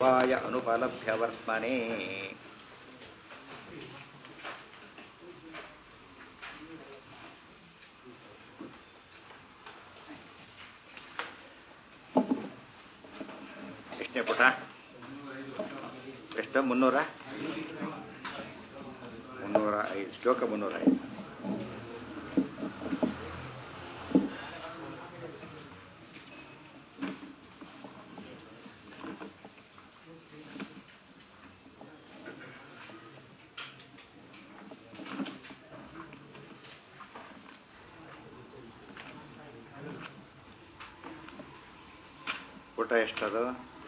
ಪಾಯ ಅನುಪಲಭ್ಯ ವರ್ತನೆ. ಎಷ್ಟನೇ ಪುಟ? ಎಷ್ಟು? 305 ಶ್ಲೋಕ 305. ಪುಟ ಎಷ್ಟದು?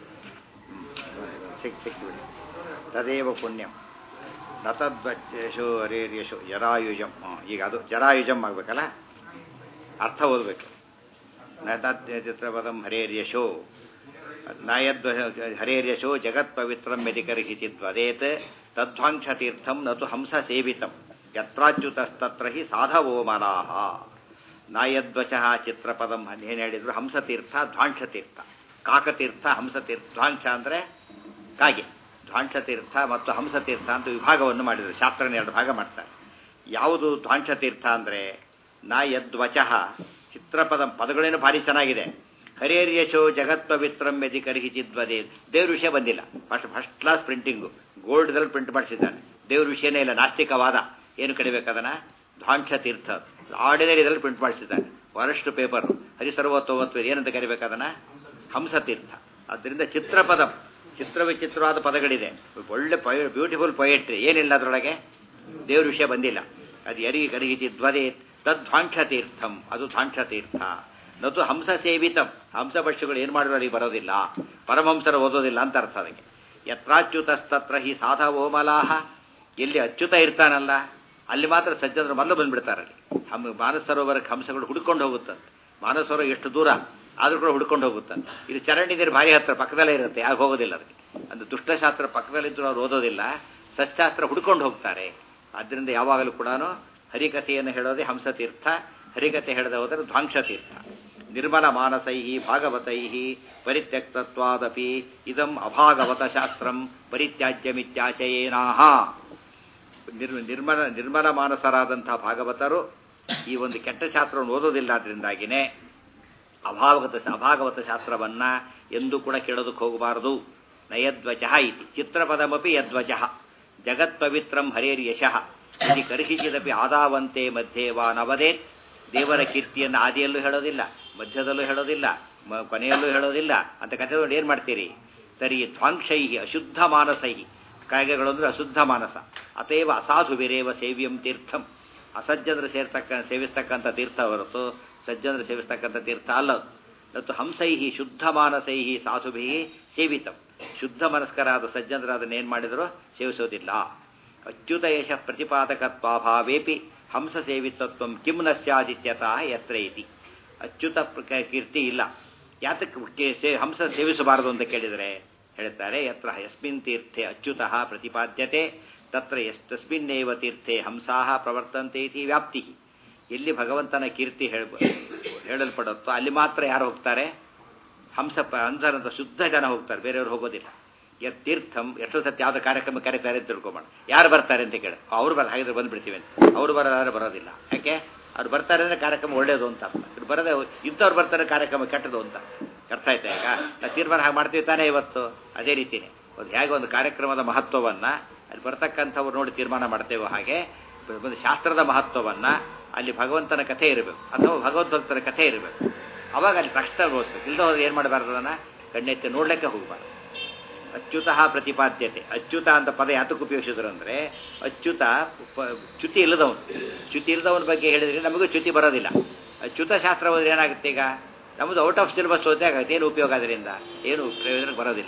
ಸಿಕ್ಬಿಡಿ. ತದೇವ ಪುಣ್ಯಂ ನ ತದ್ವಚ್ಚೇಶೋ ಹರೇರ್ಯಶೋ ಜರಾಯುಜಂ. ಈಗ ಅದು ಜರಾಯುಜಂ ಆಗ್ಬೇಕಲ್ಲ, ಅರ್ಥ ಓದಬೇಕು. ನ ತದ್ ಚಿತ್ರಪದಂ ಹರೇರ್ಯಶೋ ನಯದ್ವ ಹರೇರ್ಯಶೋ ಜಗತ್ ಪವಿತ್ರಂ ಯದಿಕರ್ಹಿಚಿದ್ವದೇತ್ ತದ್ವಾಂಕ್ಷತೀರ್ಥಂ ನತು ಹಂಸ ಸೇವಿತಂ ಯತ್ರಾಚ್ಯುತಸ್ತತ್ರ ಹಿ ಸಾಧವೋ ಮಲಾಹ. ನಾಯದ್ವಚಃ ಚಿತ್ರಪದಂ ಏನು ಹೇಳಿದ್ರು? ಹಂಸತೀರ್ಥ, ಧ್ವಾಂಕ್ಷತೀರ್ಥ, ಕಾಕತೀರ್ಥ, ಹಂಸತೀರ್ಥ. ಧ್ವಾಂಕ್ಷ ಅಂದರೆ ಕಾಗೆ, ಧ್ವಾಂಕ್ಷತೀರ್ಥ ಮತ್ತು ಹಂಸತೀರ್ಥ ಅಂತ ವಿಭಾಗವನ್ನು ಮಾಡಿದರು. ಶಾಸ್ತ್ರನ 2 ಭಾಗ ಮಾಡ್ತಾರೆ. ಯಾವುದು ಧ್ವಾಂಕ್ಷತೀರ್ಥ ಅಂದರೆ ನಾ ಯದ್ವಚಃ ಚಿತ್ರಪದಂ, ಪದಗಳೇನು ಭಾರಿ ಚೆನ್ನಾಗಿದೆ. ಹರೇರ್ಯಶೋ ಜಗತ್ ಪವಿತ್ರಂ ಯದಿ ಕರ್ಹಿಚಿದ್ವದೇ. ದೇವ್ರ ವಿಷಯ ಬಂದಿಲ್ಲ. ಫಸ್ಟ್ ಕ್ಲಾಸ್ ಪ್ರಿಂಟಿಂಗು, ಗೋಲ್ಡ್ದಲ್ಲಿ ಪ್ರಿಂಟ್ ಮಾಡಿಸಿದ್ದಾನೆ. ದೇವ್ರ ವಿಷಯನೇ ಇಲ್ಲ, ನಾಸ್ತಿಕವಾದ. ಏನು ಕಡಿಬೇಕದನ್ನ? ಧ್ವಾಂಕ್ಷತೀರ್ಥ ಆರ್ಡಿನರಿ ಇದರಲ್ಲಿ ಪ್ರಿಂಟ್ ಮಾಡಿಸಿದ್ದಾನೆ. ವರಷ್ಟು ಪೇಪರ್ ಹರಿಸರ್ವೋತ್ತಮತ್ವ ಏನಂತ ಕರಿಬೇಕದನ್ನ? ಹಂಸತೀರ್ಥ. ಆದ್ದರಿಂದ ಚಿತ್ರಪದಂ, ಚಿತ್ರವಿಚಿತ್ರವಾದ ಪದಗಳಿದೆ. ಒಳ್ಳೆ ಬ್ಯೂಟಿಫುಲ್ ಪೊಯೆಟ್ರಿ, ಏನಿಲ್ಲ ಅದರೊಳಗೆ? ದೇವ್ರ ವಿಷಯ ಬಂದಿಲ್ಲ. ಅದು ಎರಿಗೆ ಕರಗಿಚಿದ್ವದೇ ತದ್ವಾಂಕ್ಷತೀರ್ಥಂ, ಅದು ಧ್ವಾಂಕ್ಷತೀರ್ಥ. ನತು ಹಂಸ ಸೇವಿತಂ, ಹಂಸ ಭಕ್ಷ್ಯಗಳು ಏನು ಮಾಡಿದ್ರು ಅಲ್ಲಿಗೆ ಬರೋದಿಲ್ಲ, ಪರಮಹಂಸರ ಓದೋದಿಲ್ಲ ಅಂತ ಅರ್ಥ ಅದಕ್ಕೆ. ಯತ್ರಾಚ್ಯುತಸ್ತತ್ರ ಹಿ ಸಾಧವೋ ಮಲಾಹ. ಎಲ್ಲಿ ಅಚ್ಯುತ ಇರ್ತಾನಲ್ಲ ಅಲ್ಲಿ ಮಾತ್ರ ಸಜ್ಜನರು ಮೊದಲು ಬಂದ್ಬಿಡ್ತಾರಲ್ಲಿ. ಮಾನಸ ಸರೋವರಕ್ಕೆ ಹಂಸಗಳು ಹುಡ್ಕೊಂಡು ಹೋಗುತ್ತಂತೆ. ಮಾನಸ ಸರೋವರ ಎಷ್ಟು ದೂರ ಆದರೂ ಕೂಡ ಹುಡ್ಕೊಂಡು ಹೋಗುತ್ತಂತೆ. ಇದು ಚರಂಡಿ ನೀರು ಭಾರಿ ಹತ್ರ ಪಕ್ಕದಲ್ಲೇ ಇರುತ್ತೆ, ಯಾಕೆ ಹೋಗೋದಿಲ್ಲ ಅದಕ್ಕೆ. ಅಂದ್ರೆ ದುಷ್ಟಶಾಸ್ತ್ರ ಪಕ್ಕದಲ್ಲಿದ್ದರೂ ಅವ್ರು ಓದೋದಿಲ್ಲ, ಸಸ್ಯಾಸ್ತ್ರ ಹುಡ್ಕೊಂಡು ಹೋಗ್ತಾರೆ. ಆದ್ದರಿಂದ ಯಾವಾಗಲೂ ಕೂಡ ಹರಿಕಥೆಯನ್ನು ಹೇಳೋದೇ ಹಂಸತೀರ್ಥ, ಹರಿಕಥೆ ಹೇಳದೆ ಹೋದರೆ ಧ್ವಾಂಕ್ಷತೀರ್ಥ. ನಿರ್ಮಲ ಮಾನಸೈ ಭಾಗವತೈ ಪರಿತ್ಯಕ್ತತ್ವಾದಪಿ ಇದಂ ಅಭಾಗವತ ಶಾಸ್ತ್ರಂ ಪರಿತ್ಯಾಜ್ಯಮಿತ್ಯಾಶಯೇನಾಹ. ನಿರ್ಮಲ ಮಾನಸರಾದಂತಹ ಭಾಗವತರು ಈ ಒಂದು ಕೆಟ್ಟ ಶಾಸ್ತ್ರವನ್ನು ಓದೋದಿಲ್ಲ. ಅದರಿಂದಾಗಿನೇ ಅಭಾಗವತ ಶಾಸ್ತ್ರವನ್ನ ಎಂದೂ ಕೂಡ ಕೇಳೋದಕ್ಕೆ ಹೋಗಬಾರದು. ನಯದ್ವಚಃ ಇತಿ ಚಿತ್ರಪದಮಪಿ ಯದ್ವಚಃ ಜಗತ್ ಪವಿತ್ರಂ ಹರೇರ್ಯಶಃ ಇಲ್ಲಿ ಕರ್ಹಿಚಿದಪಿ ಆದಾವಂತೆ ಮಧ್ಯೆ ವಾ ನವದೇತ್. ದೇವರ ಕೀರ್ತಿಯನ್ನು ಆದಿಯಲ್ಲೂ ಹೇಳೋದಿಲ್ಲ, ಮಧ್ಯದಲ್ಲೂ ಹೇಳೋದಿಲ್ಲ, ಕೊನೆಯಲ್ಲೂ ಹೇಳೋದಿಲ್ಲ ಅಂತ ಕಥೆ ಏನು ಮಾಡ್ತೀರಿ? ತರಿ ಧ್ವಾಂಕ್ಷೈ ಅಶುದ್ಧ ಮಾನಸೈ. ಕಾಯ್ಗೆಗಳು ಅಂದರೆ ಅಶುದ್ಧ ಮಾನಸ. ಅತೇವ ಅಸಾಧುವಿರೇವ ಸೇವ್ಯಂ ತೀರ್ಥಂ. ಅಸಜ್ಜನರು ಸೇವಿಸ್ತಕ್ಕಂಥ ತೀರ್ಥ ಹೊರತು ಸಜ್ಜನರು ಸೇವಿಸ್ತಕ್ಕಂಥ ತೀರ್ಥ ಅಲ್ಲ. ಮತ್ತು ಹಂಸೈ ಶುದ್ಧ ಮಾನಸೈ ಸಾಧುಭಿ ಸೇವಿತಂ. ಶುದ್ಧ ಮನಸ್ಕರಾದ ಸಜ್ಜನರಾದನ್ನೇನು ಮಾಡಿದರೂ ಸೇವಿಸೋದಿಲ್ಲ. ಅಚ್ಯುತ ಯಶ ಪ್ರತಿಪಾದಕತ್ವಾಭಾವೇಪಿ ಹಂಸ ಸೇವಿತತ್ವಂ ಕಿಂ ನ ಸ್ಯಾದಿತ್ಯತಃ ಯತ್ರ ಇತಿ. ಅಚ್ಯುತ ಕೀರ್ತಿ ಇಲ್ಲ, ಯಾತಕ್ಕೆ ಹಂಸ ಸೇವಿಸಬಾರದು ಅಂತ ಕೇಳಿದರೆ ಹೇಳ್ತಾರೆ, ಯತ್ರ ಯಸ್ಮಿನ್ ತೀರ್ಥೆ ಅಚ್ಯುತಃ ಪ್ರತಿಪಾದ್ಯತೆ ತತ್ರ ತಸ್ಮಿನ್ನೇವ ತೀರ್ಥೆ ಹಂಸಾಹ ಪ್ರವರ್ತಂತೆ ಇತಿ ವ್ಯಾಪ್ತಿ. ಎಲ್ಲಿ ಭಗವಂತನ ಕೀರ್ತಿ ಹೇಳಲ್ಪಡುತ್ತೋ ಅಲ್ಲಿ ಮಾತ್ರ ಯಾರು ಹೋಗ್ತಾರೆ? ಹಂಸರಂತ ಶುದ್ಧ ಜನ ಹೋಗ್ತಾರೆ, ಬೇರೆಯವರು ಹೋಗೋದಿಲ್ಲ. ತೀರ್ಥಂ ಎಷ್ಟೋ ಸತ್ಯ ಯಾವುದೋ ಕಾರ್ಯಕ್ರಮ ಕರೀತಾರೆ ಅಂತ ತಿಳ್ಕೊಬೇಡ. ಯಾರು ಬರ್ತಾರೆ ಅಂತ ಕೇಳಿ, ಅವ್ರು ಹಾಗಿದ್ರೆ ಬಂದ್ಬಿಡ್ತೀವಿ ಅಂತ. ಅವರು ಬರೋದಾದ್ರೆ ಬರೋದಿಲ್ಲ. ಯಾಕೆ? ಅವ್ರು ಬರ್ತಾರೆ ಅಂದರೆ ಕಾರ್ಯಕ್ರಮ ಒಳ್ಳೇದು ಅಂತ ಅರ್ಥ. ಇವ್ರು ಬರೋದೇ ಇಂಥವ್ರು ಬರ್ತಾರೆ ಕಾರ್ಯಕ್ರಮ ಕೆಟ್ಟದು ಅಂತ ಅರ್ಥ ಆಯ್ತಾ? ಈಗ ನಾವು ತೀರ್ಮಾನ ಹಾಗೆ ಮಾಡ್ತೀವಿ ತಾನೇ ಇವತ್ತು. ಅದೇ ರೀತಿಯೇ ಹೇಗೆ ಒಂದು ಕಾರ್ಯಕ್ರಮದ ಮಹತ್ವವನ್ನು ಅಲ್ಲಿ ಬರ್ತಕ್ಕಂಥವ್ರು ನೋಡಿ ತೀರ್ಮಾನ ಮಾಡ್ತೇವೋ ಹಾಗೆ ಒಂದು ಶಾಸ್ತ್ರದ ಮಹತ್ವವನ್ನು ಅಲ್ಲಿ ಭಗವಂತನ ಕಥೆ ಇರಬೇಕು ಅಥವಾ ಭಗವದ್ಭಕ್ತರ ಕಥೆ ಇರಬೇಕು. ಅವಾಗ ಅಲ್ಲಿ ತಕ್ಷಣ ಓದ್ಬೇಕು. ಇಲ್ಲದ ಹೋದ್ರೆ ಏನು ಮಾಡಬಾರ್ದು? ಅದನ್ನು ಕಣ್ಣೆತ್ತಿ ನೋಡ್ಲಿಕ್ಕೆ ಹೋಗಬಾರ್ದು. ಅಚ್ಯುತಃ ಪ್ರತಿಪಾದ್ಯತೆ. ಅಚ್ಯುತ ಅಂತ ಪದ ಯಾತಕ್ಕೆ ಉಪಯೋಗಿಸಿದ್ರು ಅಂದರೆ ಅಚ್ಯುತ ಚ್ಯುತಿ ಇಲ್ಲದವನು. ಚ್ಯುತಿ ಇಲ್ಲದವನ ಬಗ್ಗೆ ಹೇಳಿದ್ರೆ ನಮಗೂ ಚ್ಯುತಿ ಬರೋದಿಲ್ಲ. ಅಚ್ಯುತ ಶಾಸ್ತ್ರ ಹೋದ್ರೆ ಏನಾಗುತ್ತೆ? ಈಗ ನಮ್ಮದು ಔಟ್ ಆಫ್ ಸಿಲೆಬಸ್ ಓದೇ ಆಗುತ್ತೆ. ಏನು ಉಪಯೋಗ? ಅದರಿಂದ ಏನು ಪ್ರಯೋಜನಕ್ಕೆ ಬರೋದಿಲ್ಲ.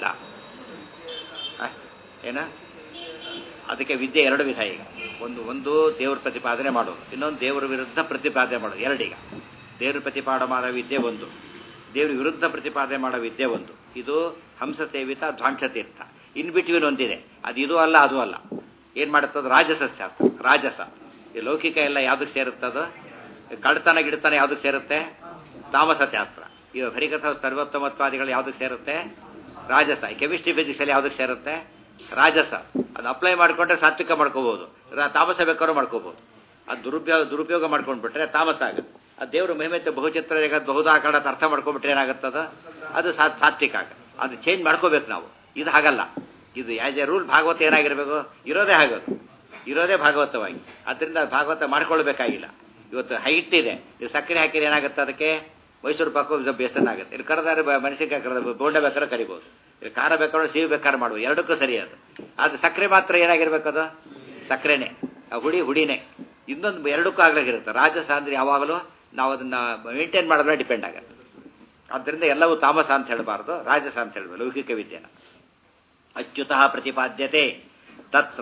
ಏನ ಅದಕ್ಕೆ ವಿದ್ಯೆ 2 ವಿಧ. ಈಗ ಒಂದು ದೇವ್ರ ಪ್ರತಿಪಾದನೆ ಮಾಡೋದು, ಇನ್ನೊಂದು ದೇವರ ವಿರುದ್ಧ ಪ್ರತಿಪಾದನೆ ಮಾಡೋದು. 2 ಈಗ ದೇವ್ರ ಪ್ರತಿಪಾದನೆ ಮಾಡೋ ವಿದ್ಯೆ ಒಂದು, ದೇವ್ರ ವಿರುದ್ಧ ಪ್ರತಿಪಾದನೆ ಮಾಡೋ ವಿದ್ಯೆ ಒಂದು. ಇದು ಹಂಸ ಸೇವಿತ ಧ್ವಾಂಕ್ಷತೀರ್ಥ. ಇನ್ ಬಿಟ್ವೀನ್ ಒಂದಿದೆ, ಅದು ಇದು ಅಲ್ಲ ಅದು ಅಲ್ಲ. ಏನು ಮಾಡುತ್ತದು? ರಾಜಸ ಶಾಸ್ತ್ರ. ರಾಜಸ ಈ ಲೌಕಿಕ ಎಲ್ಲ ಯಾವುದಕ್ಕೆ ಸೇರುತ್ತದು? ಕಳ್ತನ ಗಿಡತನ ಯಾವುದಕ್ಕೆ ಸೇರುತ್ತೆ? ತಾಮಸ ಶಾಸ್ತ್ರ. ಈ ಹರಿಕಥ ಸರ್ವೋತ್ತಮತ್ವಾದಿಗಳು ಯಾವುದಕ್ಕೆ ಸೇರುತ್ತೆ? ರಾಜಸ. ಕೆಮಿಸ್ಟ್ರಿ ಫಿಸಿಕ್ಸಲ್ಲಿ ಯಾವುದಕ್ಕೆ ಸೇರುತ್ತೆ? ರಾಜಸ. ಅದು ಅಪ್ಲೈ ಮಾಡಿಕೊಂಡ್ರೆ ಸಾತ್ವಿಕ ಮಾಡ್ಕೋಬಹುದು, ತಾಮಸ ಬೇಕಾದ್ರೂ ಮಾಡ್ಕೋಬಹುದು. ಅದು ದುರುಪಯೋಗ ಮಾಡ್ಕೊಂಡ್ಬಿಟ್ರೆ ತಾಮಸ ಆಗುತ್ತೆ. ಅದು ದೇವರು ಮಹಿಮೆತ್ತ ಬಹುಚಿತ್ರ ಜಗತ್ ಬಹುದಾಕಾರದ ಅರ್ಥ ಮಾಡ್ಕೊಂಡ್ಬಿಟ್ರೆ ಏನಾಗುತ್ತದ? ಅದು ಸಾತ್ವಿಕ ಆಗುತ್ತೆ. ಅದು ಚೇಂಜ್ ಮಾಡ್ಕೋಬೇಕು ನಾವು. ಇದು ಹಾಗಲ್ಲ. ಇದು ಆಸ್ ಎ ರೂಲ್ ಭಾಗವತ ಏನಾಗಿರ್ಬೇಕು? ಇರೋದೇ ಭಾಗವತವಾಗಿ. ಅದರಿಂದ ಭಾಗವತ ಮಾಡ್ಕೊಳ್ಬೇಕಾಗಿಲ್ಲ. ಇವತ್ತು ಹೈಟ್ ಇದೆ, ಇದು ಸಕ್ಕರೆ ಹಾಕಿದ್ರೆ ಏನಾಗುತ್ತೆ? ಅದಕ್ಕೆ ಮೈಸೂರು ಪಾಕು ಬೇಸನ ಆಗುತ್ತೆ. ಇದು ಕರೆದಾರೆ ಮೆಣಸಿನಕಾಯಿ ಕರೆದ ಬೋಂಡ ಬೇಕಾದ್ರೆ ಕರಿಬೋದು, ಇದು ಖಾರ ಬೇಕಾದ್ರೆ ಸಿಹಿ ಬೇಕಾದ್ರೆ ಮಾಡ್ಬೋದು, ಎರಡಕ್ಕೂ ಸರಿ ಅದು. ಅದು ಸಕ್ಕರೆ ಮಾತ್ರ ಏನಾಗಿರ್ಬೇಕು? ಅದು ಸಕ್ಕರೆನೇ, ಹುಡಿನೇ. ಇನ್ನೊಂದು ಎರಡಕ್ಕೂ ಆಗ್ಲಾಗಿರುತ್ತೆ. ರಾಜಸ ಅಂದ್ರೆ ಯಾವಾಗಲೂ ನಾವು ಅದನ್ನ ಮೇಂಟೈನ್ ಮಾಡೋದ್ರೆ ಡಿಪೆಂಡ್ ಆಗುತ್ತೆ. ಆದ್ದರಿಂದ ಎಲ್ಲವೂ ತಾಮಸ ಅಂತ ಹೇಳಬಾರ್ದು, ರಾಜಸ ಅಂತ ಹೇಳ್ಬೋದು ಲೌಕಿಕ ವಿದ್ಯೆನ. ಅಚ್ಯುತಃ ಪ್ರತಿಪಾದ್ಯತೆ ತತ್ರ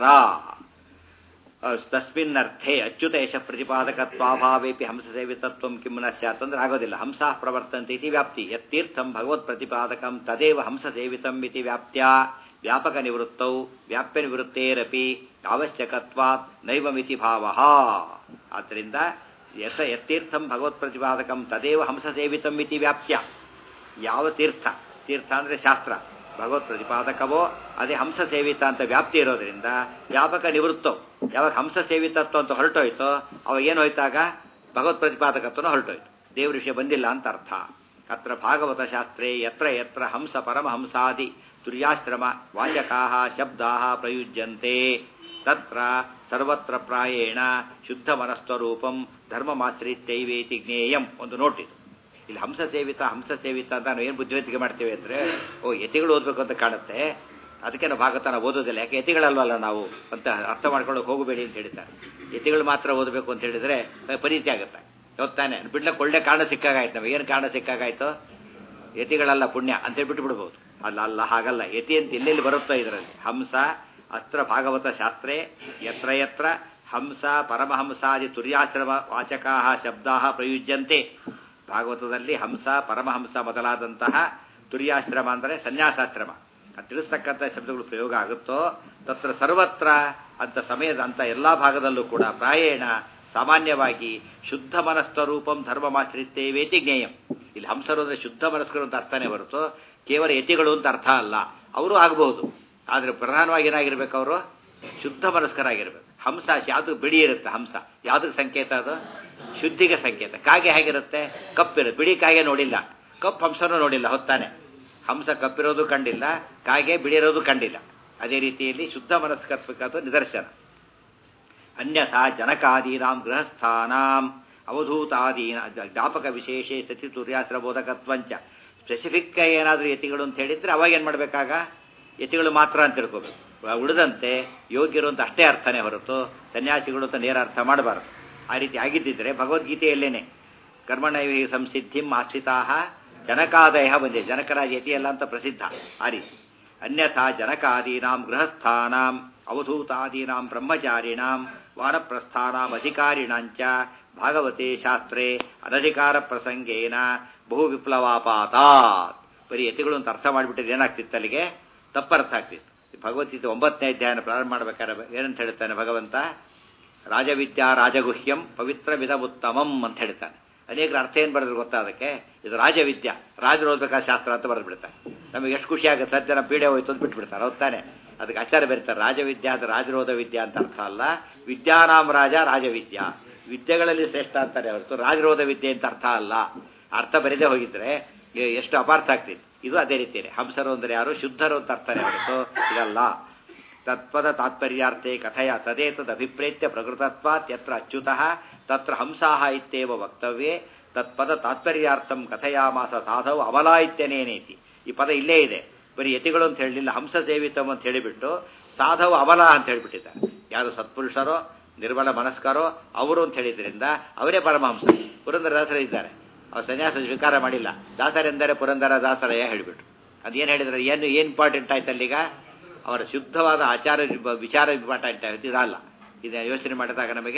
ತಸ್ಮಿನ್ನರ್ಥೆ ಅಚ್ಯುತ ಯಶ ಪ್ರತಿಪಾದಕತ್ವಾಭಾವೇಪಿ ಹಂಸ ಸೇವಿತತ್ವಂ ಕಿಂ ನ ಸ್ಯಾತ್ ಅಂದ್ರೆ ಆಗೋದಿಲ್ಲ. ಹಂಸಾ ಪ್ರವರ್ತಂತೆ ಇತಿ ವ್ಯಾಪ್ತಿ. ಯತ್ತೀರ್ಥಂ ಭಗವತ್ ಪ್ರತಿಪಾದಕಂ ತದೇವ ಹಂಸ ಸೇವಿತಂ ಇತಿ ವ್ಯಾಪ್ತ್ಯಾ ವ್ಯಾಪಕ ನಿವೃತ್ತೌ ವ್ಯಾಪ್ಯ ನಿವೃತ್ತೇರಪಿ ಅವಶ್ಯಕತ್ವಾತ್ ನೈವಮಿತಿ ಭಾವಃ. ಆದ್ದರಿಂದ ಯತ್ತೀರ್ಥಂ ಭಗವತ್ ಪ್ರತಿಪಾದಕಂ ತದೇವ ಹಂಸ ಸೇವಿತಂ ಇತಿ ವ್ಯಾಪ್ತ್ಯ. ಯಾವ ತೀರ್ಥ ಅಂದ್ರೆ ಶಾಸ್ತ್ರ ಭಗವತ್ ಪ್ರತಿಪಾದಕವೋ ಅದೇ ಹಂಸ ಸೇವಿತ ಅಂತ ವ್ಯಾಪ್ತಿ ಇರೋದ್ರಿಂದ ವ್ಯಾಪಕ ನಿವೃತ್ತವು. ಯಾವಾಗ ಹಂಸ ಸೇವಿತತ್ವ ಅಂತ ಹೊರಟೋಯ್ತೋ ಅವಾಗ ಏನು ಹೋಯ್ತಾಗ ಭಗವತ್ ಪ್ರತಿಪಾದಕತ್ವನೂ ಹೊರಟೋಯ್ತು, ದೇವ್ರ ವಿಷಯ ಬಂದಿಲ್ಲ ಅಂತ ಅರ್ಥ. ಅತ್ರ ಭಾಗವತ ಶಾಸ್ತ್ರೇ ಯತ್ರ ಯತ್ರ ಹಂಸ ಪರಮಹಂಸಾದಿ ತುರ್ಯಾಶ್ರಮ ವಾಚಕಾಃ ಶಬ್ದಾಃ ಪ್ರಯುಜ್ಯಂತೆ ತತ್ರ ಸರ್ವತ್ರ ಪ್ರಾಯೇಣ ಶುದ್ಧ ಮನಸ್ವರೂಪಂ ಧರ್ಮಮಾಶ್ರಿತ್ಯೈವೇತಿ ಜ್ಞೇಯಂ. ಒಂದು ನೋಟಿದು. ಇಲ್ಲಿ ಹಂಸ ಸೇವಿತ ಅಂತ ನಾವು ಏನು ಬುದ್ಧಿವಂತಿಕೆ ಮಾಡ್ತೇವೆ ಅಂದರೆ, ಯತಿಗಳು ಓದಬೇಕು ಅಂತ ಕಾಣುತ್ತೆ, ಅದಕ್ಕೆ ನಾವು ಭಾಗವತ ನಾವು ಓದೋದಿಲ್ಲ. ಯಾಕೆ ಯತಿಗಳಲ್ವಲ್ಲ ನಾವು ಅಂತ ಅರ್ಥ ಮಾಡ್ಕೊಳ್ಳೋಕೆ ಹೋಗಬೇಡಿ ಅಂತ ಹೇಳ್ತಾರೆ. ಯತಿಗಳು ಮಾತ್ರ ಓದಬೇಕು ಅಂತ ಹೇಳಿದರೆ ಪರಿಚಯ ಆಗುತ್ತೆ. ಯಾವತ್ತಾನೆ ಬಿಡ್ಲಕ್ಕೆ ಒಳ್ಳೆ ಕಾರಣ ಸಿಕ್ಕಾಗಾಯ್ತು. ನಮಗೆ ಏನು ಕಾರಣ ಸಿಕ್ಕಾಗಾಯ್ತು? ಯತಿಗಳಲ್ಲ ಪುಣ್ಯ ಅಂತೇಳಿ ಬಿಟ್ಟು ಬಿಡ್ಬೋದು. ಅಲ್ಲ, ಹಾಗಲ್ಲ. ಯತಿ ಅಂತ ಎಲ್ಲೆಲ್ಲಿ ಬರುತ್ತೋ ಇದರಲ್ಲಿ ಹಂಸ ಅತ್ರ ಭಾಗವತ ಶಾಸ್ತ್ರೇ ಯತ್ರ ಯತ್ರ ಹಂಸ ಪರಮಹಂಸಾದಿ ತುರ್ಯಾಶ್ರಮ ವಾಚಕಾಃ ಶಬ್ದಾಃ ಪ್ರಯುಜ್ಯಂತೆ. ಭಾಗವತದಲ್ಲಿ ಹಂಸ ಪರಮಹಂಸ ಮೊದಲಾದಂತಹ ತುರ್ಯಾಶ್ರಮ ಅಂದರೆ ಸನ್ಯಾಸಾಶ್ರಮ ತಿಳಿಸ್ತಕ್ಕಂಥ ಶಬ್ದಗಳು ಪ್ರಯೋಗ ಆಗುತ್ತೋ ತತ್ರ ಸರ್ವತ್ರ ಅಂತ ಸಮಯದ ಅಂತ ಎಲ್ಲ ಭಾಗದಲ್ಲೂ ಕೂಡ ಪ್ರಾಯೇಣ ಸಾಮಾನ್ಯವಾಗಿ ಶುದ್ಧ ಮನಸ್ವರೂಪಂ ಧರ್ಮಮಾಶ್ರಿತ್ಯೇವೇತಿ ಜ್ಞೇಯಂ. ಇಲ್ಲಿ ಹಂಸರು ಅಂದರೆ ಶುದ್ಧ ಮನಸ್ಕರು ಅಂತ ಅರ್ಥನೇ ಹೊರತು ಕೇವಲ ಯತಿಗಳು ಅಂತ ಅರ್ಥ ಅಲ್ಲ. ಅವರು ಆಗಬಹುದು, ಆದರೆ ಪ್ರಧಾನವಾಗಿ ಏನಾಗಿರ್ಬೇಕು? ಅವರು ಶುದ್ಧ ಮನಸ್ಕರಾಗಿರ್ಬೇಕು. ಹಂಸ ಯಾವುದು ಬಿಡಿ ಇರುತ್ತೆ. ಹಂಸ ಯಾವುದಕ್ಕೆ ಸಂಕೇತ? ಅದು ಶುದ್ಧಿಗೆ ಸಂಕೇತ. ಕಾಗೆ ಹೇಗಿರುತ್ತೆ? ಕಪ್ಪಿರುತ್ತೆ. ಬಿಡಿ ಕಾಗೆ ನೋಡಿಲ್ಲ, ಕಪ್ಪು ಹಂಸನೂ ನೋಡಿಲ್ಲ, ಹೊತ್ತಾನೆ. ಹಂಸ ಕಪ್ಪಿರೋದು ಕಂಡಿಲ್ಲ, ಕಾಗೆ ಬಿಡಿರೋದು ಕಂಡಿಲ್ಲ. ಅದೇ ರೀತಿಯಲ್ಲಿ ಶುದ್ಧ ಮನಸ್ಕತ್ವಕ್ಕಂಥ ನಿದರ್ಶನ. ಅನ್ಯಥಾ ಜನಕಾದೀನಾಂ ಗೃಹಸ್ಥಾನಾಂ ಅವಧೂತಾದೀನ ಜ್ಞಾಪಕ ವಿಶೇಷೇ ಸತಿ ತುರ್ಯಾಶ್ರಬೋಧಕತ್ವಂಚ. ಸ್ಪೆಸಿಫಿಕ್ ಏನಾದರೂ ಯತಿಗಳು ಅಂತ ಹೇಳಿದ್ರೆ ಅವಾಗ ಏನು ಮಾಡಬೇಕಾಗ? ಯತಿಗಳು ಮಾತ್ರ ಅಂತ ತಿಳ್ಕೋಬೇಕು. ಉಳಿದಂತೆ ಯೋಗ್ಯರು ಅಂತ ಅಷ್ಟೇ ಅರ್ಥನೇ ಹೊರತು ಸನ್ಯಾಸಿಗಳು ಅಂತ ನೇರ ಅರ್ಥ ಮಾಡಬಾರದು. ಆ ರೀತಿ ಆಗಿದ್ದಿದ್ರೆ ಭಗವದ್ಗೀತೆಯಲ್ಲೇನೆ ಕರ್ಮಣೈವ ಸಂಸಿದ್ಧಿಂ ಆಶ್ರಿತಾಃ ಜನಕಾದಯ ಬಂದಿದೆ. ಜನಕರಾಜ ಯತಿಯಲ್ಲ ಅಂತ ಪ್ರಸಿದ್ಧ. ಆ ರೀತಿ ಅನ್ಯಥಾ ಜನಕಾದೀನಾಂ ಗೃಹಸ್ಥಾನಾಂ ಅವಧೂತಾದೀನಾಂ ಬ್ರಹ್ಮಚಾರಿಣಾಂ ವಾನಪ್ರಸ್ಥಾನಾಂ ಅಧಿಕಾರಿಣಾಂಚ ಭಾಗವತೆ ಶಾಸ್ತ್ರೇ ಅನಧಿಕಾರ ಪ್ರಸಂಗೇನ ಬಹು ವಿಪ್ಲವಾಪಾತಾತ್. ಬರೀ ಯತಿಗಳು ಅಂತ ಅರ್ಥ ಮಾಡಿಬಿಟ್ಟಿದ್ರೆ ಏನಾಗ್ತಿತ್ತು? ಅಲ್ಲಿಗೆ ತಪ್ಪರ್ಥ ಆಗ್ತಿತ್ತು. ಭಗವದ್ಗೀತೆ 9ನೇ ಅಧ್ಯಾಯನ ಪ್ರಾರಂಭ ಮಾಡ್ಬೇಕಾದ್ರೆ ಏನಂತ ಹೇಳ್ತಾನೆ ಭಗವಂತ? ರಾಜವಿದ್ಯಾ ರಾಜಗುಹ್ಯಂ ಪವಿತ್ರವಿದ ಉತ್ತಮಂ ಅಂತ ಹೇಳ್ತಾನೆ. ಅನೇಕರ ಅರ್ಥ ಏನು ಬರೆದ್ರು ಗೊತ್ತಾ? ಅದಕ್ಕೆ ಇದು ರಾಜವಿದ್ಯಾ, ರಾಜರು ಓದ್ಬೇಕಾದ ಶಾಸ್ತ್ರ ಅಂತ ಬರೆದು ಬಿಡ್ತಾರೆ. ನಮಗೆ ಎಷ್ಟು ಖುಷಿ ಆಗುತ್ತೆ. ಸದ್ಯನ ಪೀಡೆ ಹೋಯ್ತು ಅಂತ ಬಿಟ್ಬಿಡ್ತಾರೆ, ಹೊತ್ತಾನೆ. ಅದಕ್ಕೆ ಆಚಾರ್ಯ ಬರೀತಾರೆ ರಾಜವಿದ್ಯಾ ಅದು ರಾಜರೋಧ ವಿದ್ಯಾ ಅಂತ ಅರ್ಥ ಅಲ್ಲ. ವಿದ್ಯಾನಾಂ ರಾಜ ರಾಜವಿದ್ಯಾ, ವಿದ್ಯೆಗಳಲ್ಲಿ ಶ್ರೇಷ್ಠ ಅಂತಾರೆ ಹೊರತು ರಾಜರೋಧ ವಿದ್ಯೆ ಅಂತ ಅರ್ಥ ಅಲ್ಲ. ಅರ್ಥ ಬರೀದೇ ಹೋಗಿದ್ರೆ ಎಷ್ಟು ಅಪಾರ್ಥ ಆಗ್ತಿತ್ತು. ಇದು ಅದೇ ರೀತಿಯೇ ಹಂಸರು ಅಂದರೆ ಯಾರು? ಶುದ್ಧರು ಅಂತ ಅರ್ಥನೇ ಹೊರತು ಇದಲ್ಲ. ತತ್ಪದ ತಾತ್ಪರ್ಯಾರ್ಥೆ ಕಥೆಯ ತದೇತದ್ ಅಭಿಪ್ರೇತ್ಯ ಪ್ರಕೃತತ್ವಾತ್ ಯತ್ರ ಅಚ್ಯುತಃ ತತ್ರ ಹಂಸಾಹ ಇತ್ಯೇವ ವಕ್ತವ್ಯೇ ತತ್ಪದ ತಾತ್ಪರ್ಯಾರ್ಥಂ ಕಥೆಯಾಮಾಸ ಸಾಧವು ಅಮಲಾ ಇತ್ಯನೇನೇತಿ. ಈ ಪದ ಇಲ್ಲೇ ಇದೆ. ಬರೀ ಯತಿಗಳು ಅಂತ ಹೇಳಲಿಲ್ಲ, ಹಂಸ ಸೇವಿತಂ ಅಂತ ಹೇಳಿಬಿಟ್ಟು ಸಾಧವು ಅಮಲ ಅಂತ ಹೇಳಿಬಿಟ್ಟಿದ್ದಾರೆ. ಯಾರು ಸತ್ಪುರುಷರೋ ನಿರ್ಮಲ ಮನಸ್ಕರೋ ಅವರು ಅಂತ ಹೇಳಿದ್ರಿಂದ ಅವರೇ ಪರಮಹಂಸ. ಪುರಂದರದಾಸರ ಇದ್ದಾರೆ, ಅವ್ರು ಸನ್ಯಾಸ ಸ್ವೀಕಾರ ಮಾಡಿಲ್ಲ. ದಾಸರೆಂದರೆ ಪುರಂದರ ದಾಸರಯ್ಯ ಹೇಳಿಬಿಟ್ರು. ಅದೇನು ಹೇಳಿದ್ರೆ ಏನು ಇಂಪಾರ್ಟೆಂಟ್ ಆಯ್ತು ಅಲ್ಲಿಗ? ಅವರ ಶುದ್ಧವಾದ ಆಚಾರ ವಿಚಾರ ಇಂಪಾರ್ಟೆಂಟ್ ಆಯ್ತು, ಇದಲ್ಲ. ಇದನ್ನ ಯೋಚನೆ ಮಾಡಿದಾಗ ನಮಗೆ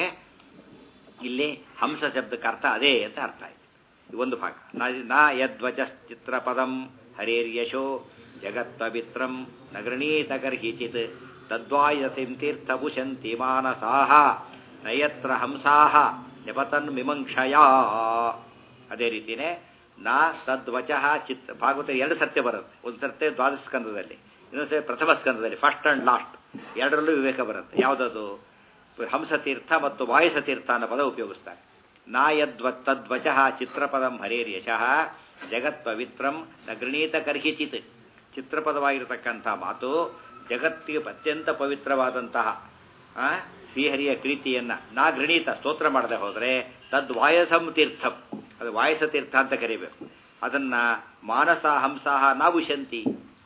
ಇಲ್ಲಿ ಹಂಸ ಶಬ್ದಕ್ಕೆ ಅರ್ಥ ಅದೇ ಅಂತ ಅರ್ಥ ಆಯ್ತು. ಒಂದು ಭಾಗ. ನಾ ಯದ್ವಚ ಚಿತ್ರಪದಂ ಹರೇರ್ಯಶೋ ಜಗತ್ಪವಿತ್ರಂ ನಗೃಣೀತ ಗರ್ಹಿಚಿತ್ ತದ್ವಾಯತಿಂ ತೀರ್ಥಭುಷಂತಿ ಮಾನಸಾಹ ನಯತ್ರ ಹಂಸಾಹ ನಿಪತನ್ ಮಿಮಂಕ್ಷಯ. ಅದೇ ರೀತಿಯೇ ನಾ ತದ್ವಚಃ ಚಿತ್ ಭಾಗವತ ಎರಡು ಸತ್ಯ ಬರುತ್ತೆ. ಒಂದು ಸತ್ಯ ದ್ವಾದಶ ಸ್ಕಂದದಲ್ಲಿ, ಇನ್ನೊಂದು ಸತ್ಯ ಪ್ರಥಮ ಸ್ಕಂದದಲ್ಲಿ, ಫಸ್ಟ್ ಅಂಡ್ ಲಾಸ್ಟ್ ಎರಡರಲ್ಲೂ ವಿವೇಕ ಬರುತ್ತೆ. ಯಾವುದದು? ಹಂಸತೀರ್ಥ ಮತ್ತು ವಾಯುಸತೀರ್ಥ ಅನ್ನೋ ಪದ ಉಪಯೋಗಿಸ್ತಾರೆ. ನಾ ತದ್ವಚಃ ಚಿತ್ರಪದಂ ಹರೇರ್ಯಶಃ ಜಗತ್ ಪವಿತ್ರಂ ನ ಗೃಣೀತ ಕರ್ಹಿಚಿತ್. ಚಿತ್ರಪದವಾಗಿರತಕ್ಕಂಥ ಮಾತು ಜಗತ್ತಿಗೆ ಅತ್ಯಂತ ಪವಿತ್ರವಾದಂತಹ ಶ್ರೀಹರಿಯ ಪ್ರೀತಿಯನ್ನ ನಾ ಗೃಣೀತ ಸ್ತೋತ್ರ ಮಾಡದೆ ಹೋದರೆ ತದ್ವಾಯಸಂ ತೀರ್ಥಂ, ಅದು ವಾಯಸ ತೀರ್ಥ ಅಂತ ಕರಿಬೇಕು. ಅದನ್ನ ಮಾನಸ ಹಂಸಾಹ ನಾವುಶಂತಿ,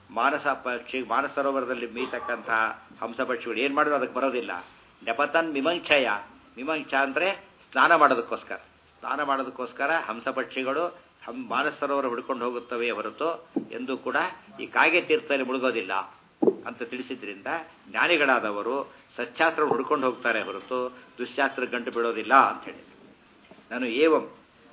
ಮಾನಸ ಸರೋವರದಲ್ಲಿ ಮೀತಕ್ಕಂತಹ ಹಂಸ ಪಕ್ಷಿಗಳು ಏನು ಮಾಡಿದ್ರು ಅದಕ್ಕೆ ಬರೋದಿಲ್ಲ. ನೆಪತನ್ ಮಿಮಂಕ್ಷಯ, ಮಿಮಂಕ್ಷ ಅಂದರೆ ಸ್ನಾನ ಮಾಡೋದಕ್ಕೋಸ್ಕರ ಹಂಸ ಪಕ್ಷಿಗಳು ಮಾನಸ ಸರೋವರ ಹುಡ್ಕೊಂಡು ಹೋಗುತ್ತವೆ ಹೊರತು ಎಂದು ಕೂಡ ಈ ಕಾಗೆ ತೀರ್ಥದಲ್ಲಿ ಮುಳುಗೋದಿಲ್ಲ ಅಂತ ತಿಳಿಸಿದ್ರಿಂದ ಜ್ಞಾನಿಗಳಾದವರು ಸಚ್ಛಾಸ್ತ್ರ ಹುಡ್ಕೊಂಡು ಹೋಗ್ತಾರೆ ಹೊರತು ದುಶ್ಶಾಸ್ತ್ರ ಗಂಟು ಬಿಡೋದಿಲ್ಲ ಅಂತ ಹೇಳಿ. ನಾನು ಏವಂ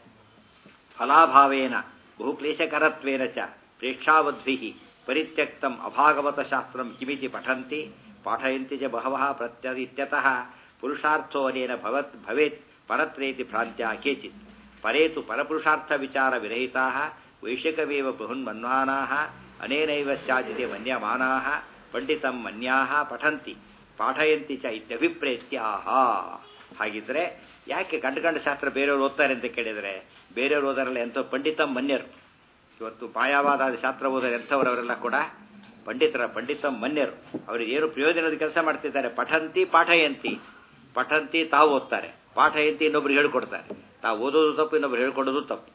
ಫಲಾಭಾವೇನ ಬಹುಕ್ಲೇಶಕರತ್ವೇನ ಚ ಪ್ರೇಕ್ಷಾವದ್ಭಿಃ ಪರಿತ್ಯಕ್ತಂ ಅಭಾಗವತ ಶಾಸ್ತ್ರಂ ಕಿಮಿತಿ ಪಠಂತಿ ಪಾಠಯಂತಿ ಚ ಬಹವಃ ಇತ್ಯತಃ ಪುರುಷಾರ್ಥೋ ಅನೇನ ಭವೇತ್ ಪರತ್ರೇತಿ ಭ್ರಾಂತ್ಯ ಕೇಚಿತ್. ಪರೇತು ಪರಪುರುಷಾರ್ಥ ವಿಚಾರ ವಿರಹಿತಾಃ ವೈಶಿಕವೇವ ಬೃಹನ್ಮನ್ವಾನಾಃ ಅನೇನೈವ ಸ್ಯಾದಿತೆ ಮನ್ಯಮಾನಾಃ ಪಂಡಿತಂ ಮನ್ಯಾಃ ಪಠಂತಿ ಪಾಠಯಂತಿ ಚ ಇತ್ಯಭಿಪ್ರೇತ್ಯಾಹ. ಹಾಗಿದ್ರೆ ಯಾಕೆ ಗಂಡು ಶಾಸ್ತ್ರ ಬೇರೆಯವರು ಓದ್ತಾರೆ ಅಂತ ಕೇಳಿದರೆ, ಬೇರೆಯವರು ಓದಾರಲ್ಲ ಎಂಥ ಪಂಡಿತಂ ಮನ್ಯರು. ಇವತ್ತು ಮಾಯಾವಾದ ಶಾಸ್ತ್ರ ಓದಾರೆ ಎಂಥವರವರೆಲ್ಲ ಕೂಡ ಪಂಡಿತಂ ಮನ್ಯರು. ಅವರಿಗೆ ಏನು ಪ್ರಯೋಜನದ ಕೆಲಸ ಮಾಡ್ತಿದ್ದಾರೆ. ಪಠಂತಿ ಪಾಠಯಂತಿ, ಪಠಂತಿ ತಾವು ಓದ್ತಾರೆ, ಪಾಠಯಂತಿ ಇನ್ನೊಬ್ರು ಹೇಳ್ಕೊಡ್ತಾರೆ. ತಾವು ಓದೋದು ತಪ್ಪು, ಇನ್ನೊಬ್ರು ಹೇಳ್ಕೊಡೋದು ತಪ್ಪು.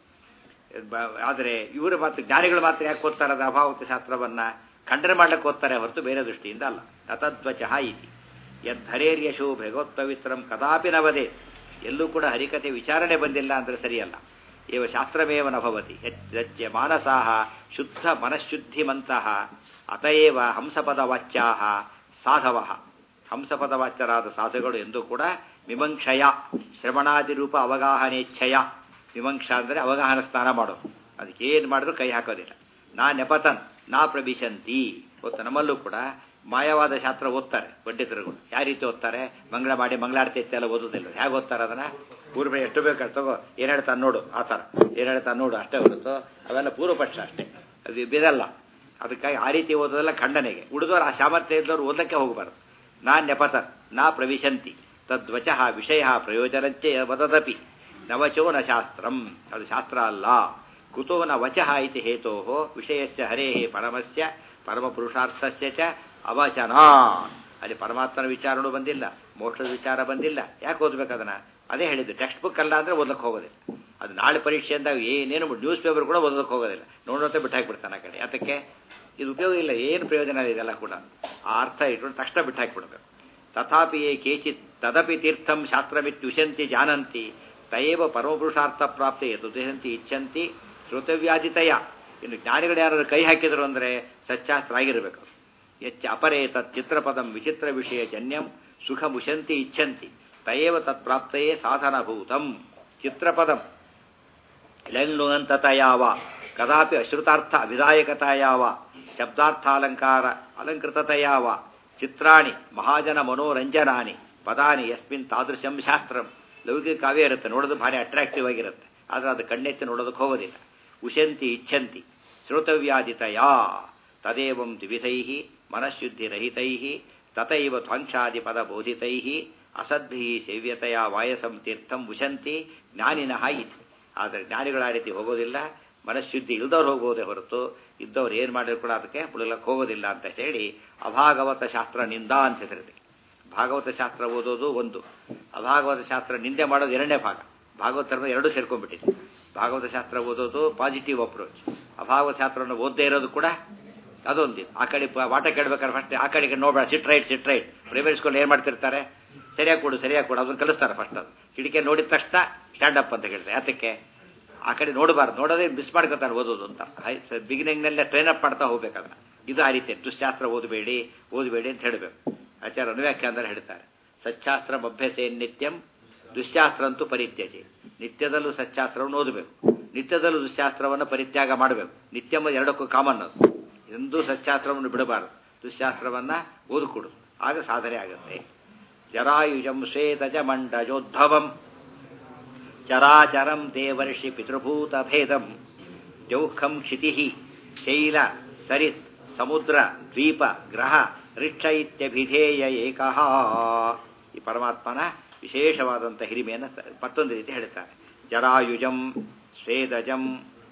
ಆದರೆ ಇವರು ಮಾತ್ರ ಜ್ಞಾನಿಗಳು ಮಾತ್ರ ಯಾಕೆ ಓದ್ತಾರೆ? ಅದು ಅಭಾವತ ಶಾಸ್ತ್ರವನ್ನ ಖಂಡನೆ ಮಾಡ್ಲಿಕ್ಕೆ ಓದ್ತಾರೆ ಹೊರತು ಬೇರೆ ದೃಷ್ಟಿಯಿಂದ ಅಲ್ಲ. ತತದ್ವಚಃ ಇತಿ ಯದ್ಧರೇರ್ಯಶೋ ಭಗವತ್ಪವಿತ್ರಂ ಕದಾಪಿ ನವದೇ. ಎಲ್ಲೂ ಕೂಡ ಹರಿಕತೆ ವಿಚಾರಣೆ ಬಂದಿಲ್ಲ ಅಂದರೆ ಸರಿಯಲ್ಲ. ಏವ ಶಾಸ್ತ್ರಮೇವ ನಭವತಿ ಯಜ್ಜ ಮಾನಸಾಹ ಶುದ್ಧ ಮನಃಶುದ್ಧಿಮಂತಹ ಅತಯೇವ ಹಂಸಪದವಾಚ್ಯಾಹ ಸಾಧವಃ. ಹಂಸಪದವಾಚ್ಯರಾದ ಸಾಧುಗಳು ಎಂದೂ ಕೂಡ ವಿಮಂಕ್ಷಯ ಶ್ರವಣಾದಿ ರೂಪ ಅವಗಾಹನೇಚ್ಛಯ. ವಿಮಂಕ್ಷ ಅಂದರೆ ಅವಗಾಹನ ಸ್ನಾನ ಮಾಡೋದು, ಅದಕ್ಕೇನು ಮಾಡಿದ್ರು ಕೈ ಹಾಕೋದಿಲ್ಲ. ನಾ ನೆಪತನ್ ನಾ ಪ್ರಭಿಶಂತಿ. ಗೊತ್ತ, ನಮ್ಮಲ್ಲೂ ಕೂಡ ಮಾಯವಾದ ಶಾಸ್ತ್ರ ಓದ್ತಾರೆ ಪಂಡಿತರುಗಳು. ಯಾವ ರೀತಿ ಓದ್ತಾರೆ? ಮಂಗಳ ಮಾಡಿ ಮಂಗಳಾರತಿ ಎಲ್ಲ ಓದೋದಿಲ್ಲ. ಹೇಗೆ ಓದ್ತಾರೆ ಅದನ್ನ? ಪೂರ್ವ ಎಷ್ಟು ಬೇಕಾದ್ರೆ ತಗೋ, ಏನು ಹೇಳ್ತಾನೆ ನೋಡು, ಆ ಥರ ಏನು ಹೇಳ್ತಾನೆ ನೋಡು ಅಷ್ಟೇ ಹೊರತು ಅವೆಲ್ಲ ಪೂರ್ವಪಕ್ಷ ಅಷ್ಟೇ, ಅದು ಬಿದಲ್ಲ. ಅದಕ್ಕಾಗಿ ಆ ರೀತಿ ಓದೋದೆಲ್ಲ ಖಂಡನೆಗೆ. ಉಳಿದವರು ಆ ಸಾಮರ್ಥ್ಯ ಇದ್ದವ್ರು ಓದಕ್ಕೆ ಹೋಗಬಾರ್ದು. ನಾ ನೆಪತನ್ ನಾ ಪ್ರವಿಶಂತಿ ತದ್ವಚಃ ವಿಷಯ ಪ್ರಯೋಜನಂಚೆ ವದದಪಿ ನವಚೋ ನ ಶಾಸ್ತ್ರಂ. ಅದು ಶಾಸ್ತ್ರ ಅಲ್ಲ. ಕುತೋ ನ ವಚಃ ಇತಿ ಹೇತೋ ವಿಷಯಸ್ಯ ಹರೇಃ ಪರಮಸ್ಯ ಪರಮಪುರುಷಾರ್ಥಸ್ಯ ಚ ಅವಚನ. ಅಲ್ಲಿ ಪರಮಾತ್ಮನ ವಿಚಾರನೂ ಬಂದಿಲ್ಲ, ಮೋಕ್ಷದ ವಿಚಾರ ಬಂದಿಲ್ಲ. ಯಾಕೆ ಓದ್ಬೇಕು ಅದನ್ನ? ಅದೇ ಹೇಳಿದ್ದು, ಟೆಕ್ಸ್ಟ್ ಬುಕ್ ಅಲ್ಲ ಅಂದರೆ ಓದಕ್ಕೆ ಹೋಗೋದಿಲ್ಲ. ಅದು ನಾಳೆ ಪರೀಕ್ಷೆ ಅಂದಾಗ ಏನೇನು ನ್ಯೂಸ್ ಪೇಪರ್ ಕೂಡ ಓದಕ್ಕೆ ಹೋಗೋದಿಲ್ಲ, ನೋಡೋತ್ತೆ ಬಿಟ್ಟು ಹಾಕಿಬಿಡ್ತಾನೆ ಆ ಕಡೆ. ಅದಕ್ಕೆ ಇದು ಉಪಯೋಗ ಇಲ್ಲ, ಏನು ಪ್ರಯೋಜನ ಇದೆಲ್ಲ ಕೂಡ. ಆ ಅರ್ಥ ಇಟ್ಕೊಂಡು ತಕ್ಷಣ ಬಿಟ್ಟು ಹಾಕಿಬಿಡ್ಬೇಕು. ತಥಾಪಿ ಕೇಚಿತ್ ತದಪಿ ತೀರ್ಥಂ ಶಾಸ್ತ್ರಮಿತ್ಯುಶಂತಿ ಜಾನಂತಿ ತಯೇವ ಪರಮಪುರುಷಾರ್ಥ ಪ್ರಾಪ್ತಿ ಯದುದೇಹಂತಿ ಇಚ್ಛಂತಿ ಶ್ರೋತವ್ಯಾದಿತಯ. ಇನ್ನು ಜ್ಞಾನಿಗಳು ಯಾರು ಕೈ ಹಾಕಿದರು ಅಂದರೆ ಸಚ್ಚಾಸ್ತ್ರ ಆಗಿರಬೇಕು. ಹೆಚ್ಚು ಅಪರೇ ತತ್ ಚಿತ್ರಪದಂ ವಿಚಿತ್ರ ವಿಷಯ ಜನ್ಯಂ ಸುಖ ಮುಶಂತಿ ಇಚ್ಛಂತಿ ತಯೇವ ತತ್ಪ್ರಾಪ್ತಯೇ ಸಾಧನಭೂತಂ. ಚಿತ್ರಪದಂ ಲಂಗ್ನುಗಂತತಯಾವ ಕದಾಪಿ ಅಶ್ರುತಾರ್ಥ ಅಭಿದಾಯಕತಯಾವ ಶಬ್ದಾರ್ಥಾಲಂಕಾರ ಅಲಂಕೃತತಯಾವ ಚಿತ್ರಾಣಿ ಮಹಾಜನ ಮನೋರಂಜನಾನಿ ಪದಾನಿ ಯಸ್ಮಿನ್ ತಾದೃಶಂ ಶಾಸ್ತ್ರಂ. ಲೌಕಿಕ ಕಾವ್ಯ ಇರುತ್ತೆ, ನೋಡೋದು ಭಾರಿ ಅಟ್ರಾಕ್ಟಿವ್ ಆಗಿರುತ್ತೆ, ಆದರೆ ಅದು ಕಣ್ಣೆತ್ತಿ ನೋಡೋದಕ್ಕೆ ಹೋಗೋದಿಲ್ಲ. ಉಶಂತಿ ಇಚ್ಛಂತಿ ಶ್ರೋತವ್ಯಾದಿತಯಾ ತದೇವಂ ದ್ವಿಧೈ ಮನಃಶುದ್ಧಿರಹಿತೈ ತಥೈವ ಧ್ವಂಸಾದಿಪದ ಬೋಧಿತೈ ಅಸದ್ಭಿ ಸೇವ್ಯತೆಯ ವಾಯಸಂ ತೀರ್ಥಂ ಉಶಂತಿ ಜ್ಞಾನಿನಃ ಇತಿ. ಆದರೆ ಜ್ಞಾನಿಗಳ ಆ ರೀತಿ ಹೋಗೋದಿಲ್ಲ, ಮನಃಶುದ್ಧಿ ಇಲ್ದವ್ರು ಹೋಗೋದೇ ಹೊರತು ಇದ್ದವ್ರು ಏನು ಮಾಡಿದ್ರು ಕೂಡ ಅದಕ್ಕೆ ಮುಳುಗಕ್ಕೆ ಹೋಗೋದಿಲ್ಲ ಅಂತ ಹೇಳಿ ಅಭಾಗವತ ಶಾಸ್ತ್ರ ನಿಂದ ಅಂತ ಹೆಸರಿದೆ. ಭಾಗವತ ಶಾಸ್ತ್ರ ಓದೋದು ಒಂದು, ಅಭಾಗವತ ಶಾಸ್ತ್ರ ನಿಂದೆ ಮಾಡೋದು ಎರಡನೇ ಭಾಗ. ಭಾಗವತ ಧರ್ಮ ಎರಡೂ ಸೇರ್ಕೊಂಡ್ಬಿಟ್ಟಿದೆ. ಭಾಗವತ ಶಾಸ್ತ್ರ ಓದೋದು ಪಾಸಿಟಿವ್ ಅಪ್ರೋಚ್, ಅಭಾಗವತ ಶಾಸ್ತ್ರವನ್ನು ಓದದೇ ಇರೋದು ಕೂಡ ಅದೊಂದಿದೆ. ಆ ಕಡೆ ವಾಟ ಕೇಳ್ಬೇಕಾದ್ರೆ ಫಸ್ಟ್ ಆ ಕಡೆಗೆ ನೋಡಬೇಡ, ಸಿಟ್ ರೈಟ್ ಪ್ರೈವೇಟ್ ಸ್ಕೂಲ್ ಏನು ಮಾಡ್ತಿರ್ತಾರೆ, ಸರಿಯಾಗಿ ಕೊಡು ಅದನ್ನು ಕಲಿಸ್ತಾರೆ. ಫಸ್ಟ್ ಅದು ಕಿಡಿಕೆ ನೋಡಿದ ತಕ್ಷಣ ಸ್ಟ್ಯಾಂಡ್ ಅಪ್ ಅಂತ ಹೇಳ್ತಾರೆ. ಯಾತಕ್ಕೆ? ಆ ಕಡೆ ನೋಡಬಾರ್ದು, ನೋಡೋದೇ ಮಿಸ್ ಮಾಡ್ಕೊತಾರೆ ಓದೋದು ಅಂತ. ಬಿಗಿನಿಂಗ್ನಲ್ಲೇ ಟ್ರೈನ್ ಅಪ್ ಮಾಡ್ತಾ ಹೋಗ್ಬೇಕಾದ್ರೆ ಇದು ಆ ರೀತಿ. ದುಶ್ಶಾಸ್ತ್ರ ಓದಬೇಡಿ ಅಂತ ಹೇಳಬೇಕು. ಆಚಾರ್ಯ ಅನುವ್ಯಾಖ್ಯಾನದಲ್ಲಿ ಹೇಳ್ತಾರೆ, ಸಚ್ಚಾಸ್ತ್ರ ಅಭ್ಯಸೇ ನಿತ್ಯಂ ದುಶ್ಶಾಸ್ತ್ರ ಅಂತೂ ಪರಿತ್ಯಜೆ. ನಿತ್ಯದಲ್ಲೂ ಸಚ್ಚಾಸ್ತ್ರವನ್ನು ಓದಬೇಕು, ನಿತ್ಯದಲ್ಲೂ ದುಶ್ಶಾಸ್ತ್ರವನ್ನು ಪರಿತ್ಯಾಗ ಮಾಡಬೇಕು. ನಿತ್ಯಂ ಎರಡಕ್ಕೂ ಕಾಮನ್. ಅದು ಎಂದೂ ಸಚ್ಚಾಸ್ತ್ರವನ್ನು ಬಿಡಬಾರದು, ದುಶ್ಶಾಸ್ತ್ರವನ್ನು ಓದಿಕೊಡು, ಆಗ ಸಾಧನೆ ಆಗುತ್ತೆ. ಜರಾಯುಜಂ ಶ್ವೇತಜ ಮಂಡಜೋದ್ಭವಂ ಚರಾಚರಂ ದೇವರ್ಷಿ ಪಿತೃಭೂತ ಭೇದಂ ಜೌಖಂ ಕ್ಷಿತಿ ಶೈಲ ಸರಿತ್ ಸಮುದ್ರ ದ್ವೀಪ ಗ್ರಹ ರಿಕ್ಷ ಇತ್ಯಭಿಧೇಯ ಏಕಃ. ಈ ಪರಮಾತ್ಮನ ವಿಶೇಷವಾದಂಥ ಹಿರಿಮೆಯನ್ನು ಮತ್ತೊಂದು ರೀತಿ ಹೇಳ್ತಾರೆ. ಜರಾಯುಜಂ ಸ್ವೇದಜಂ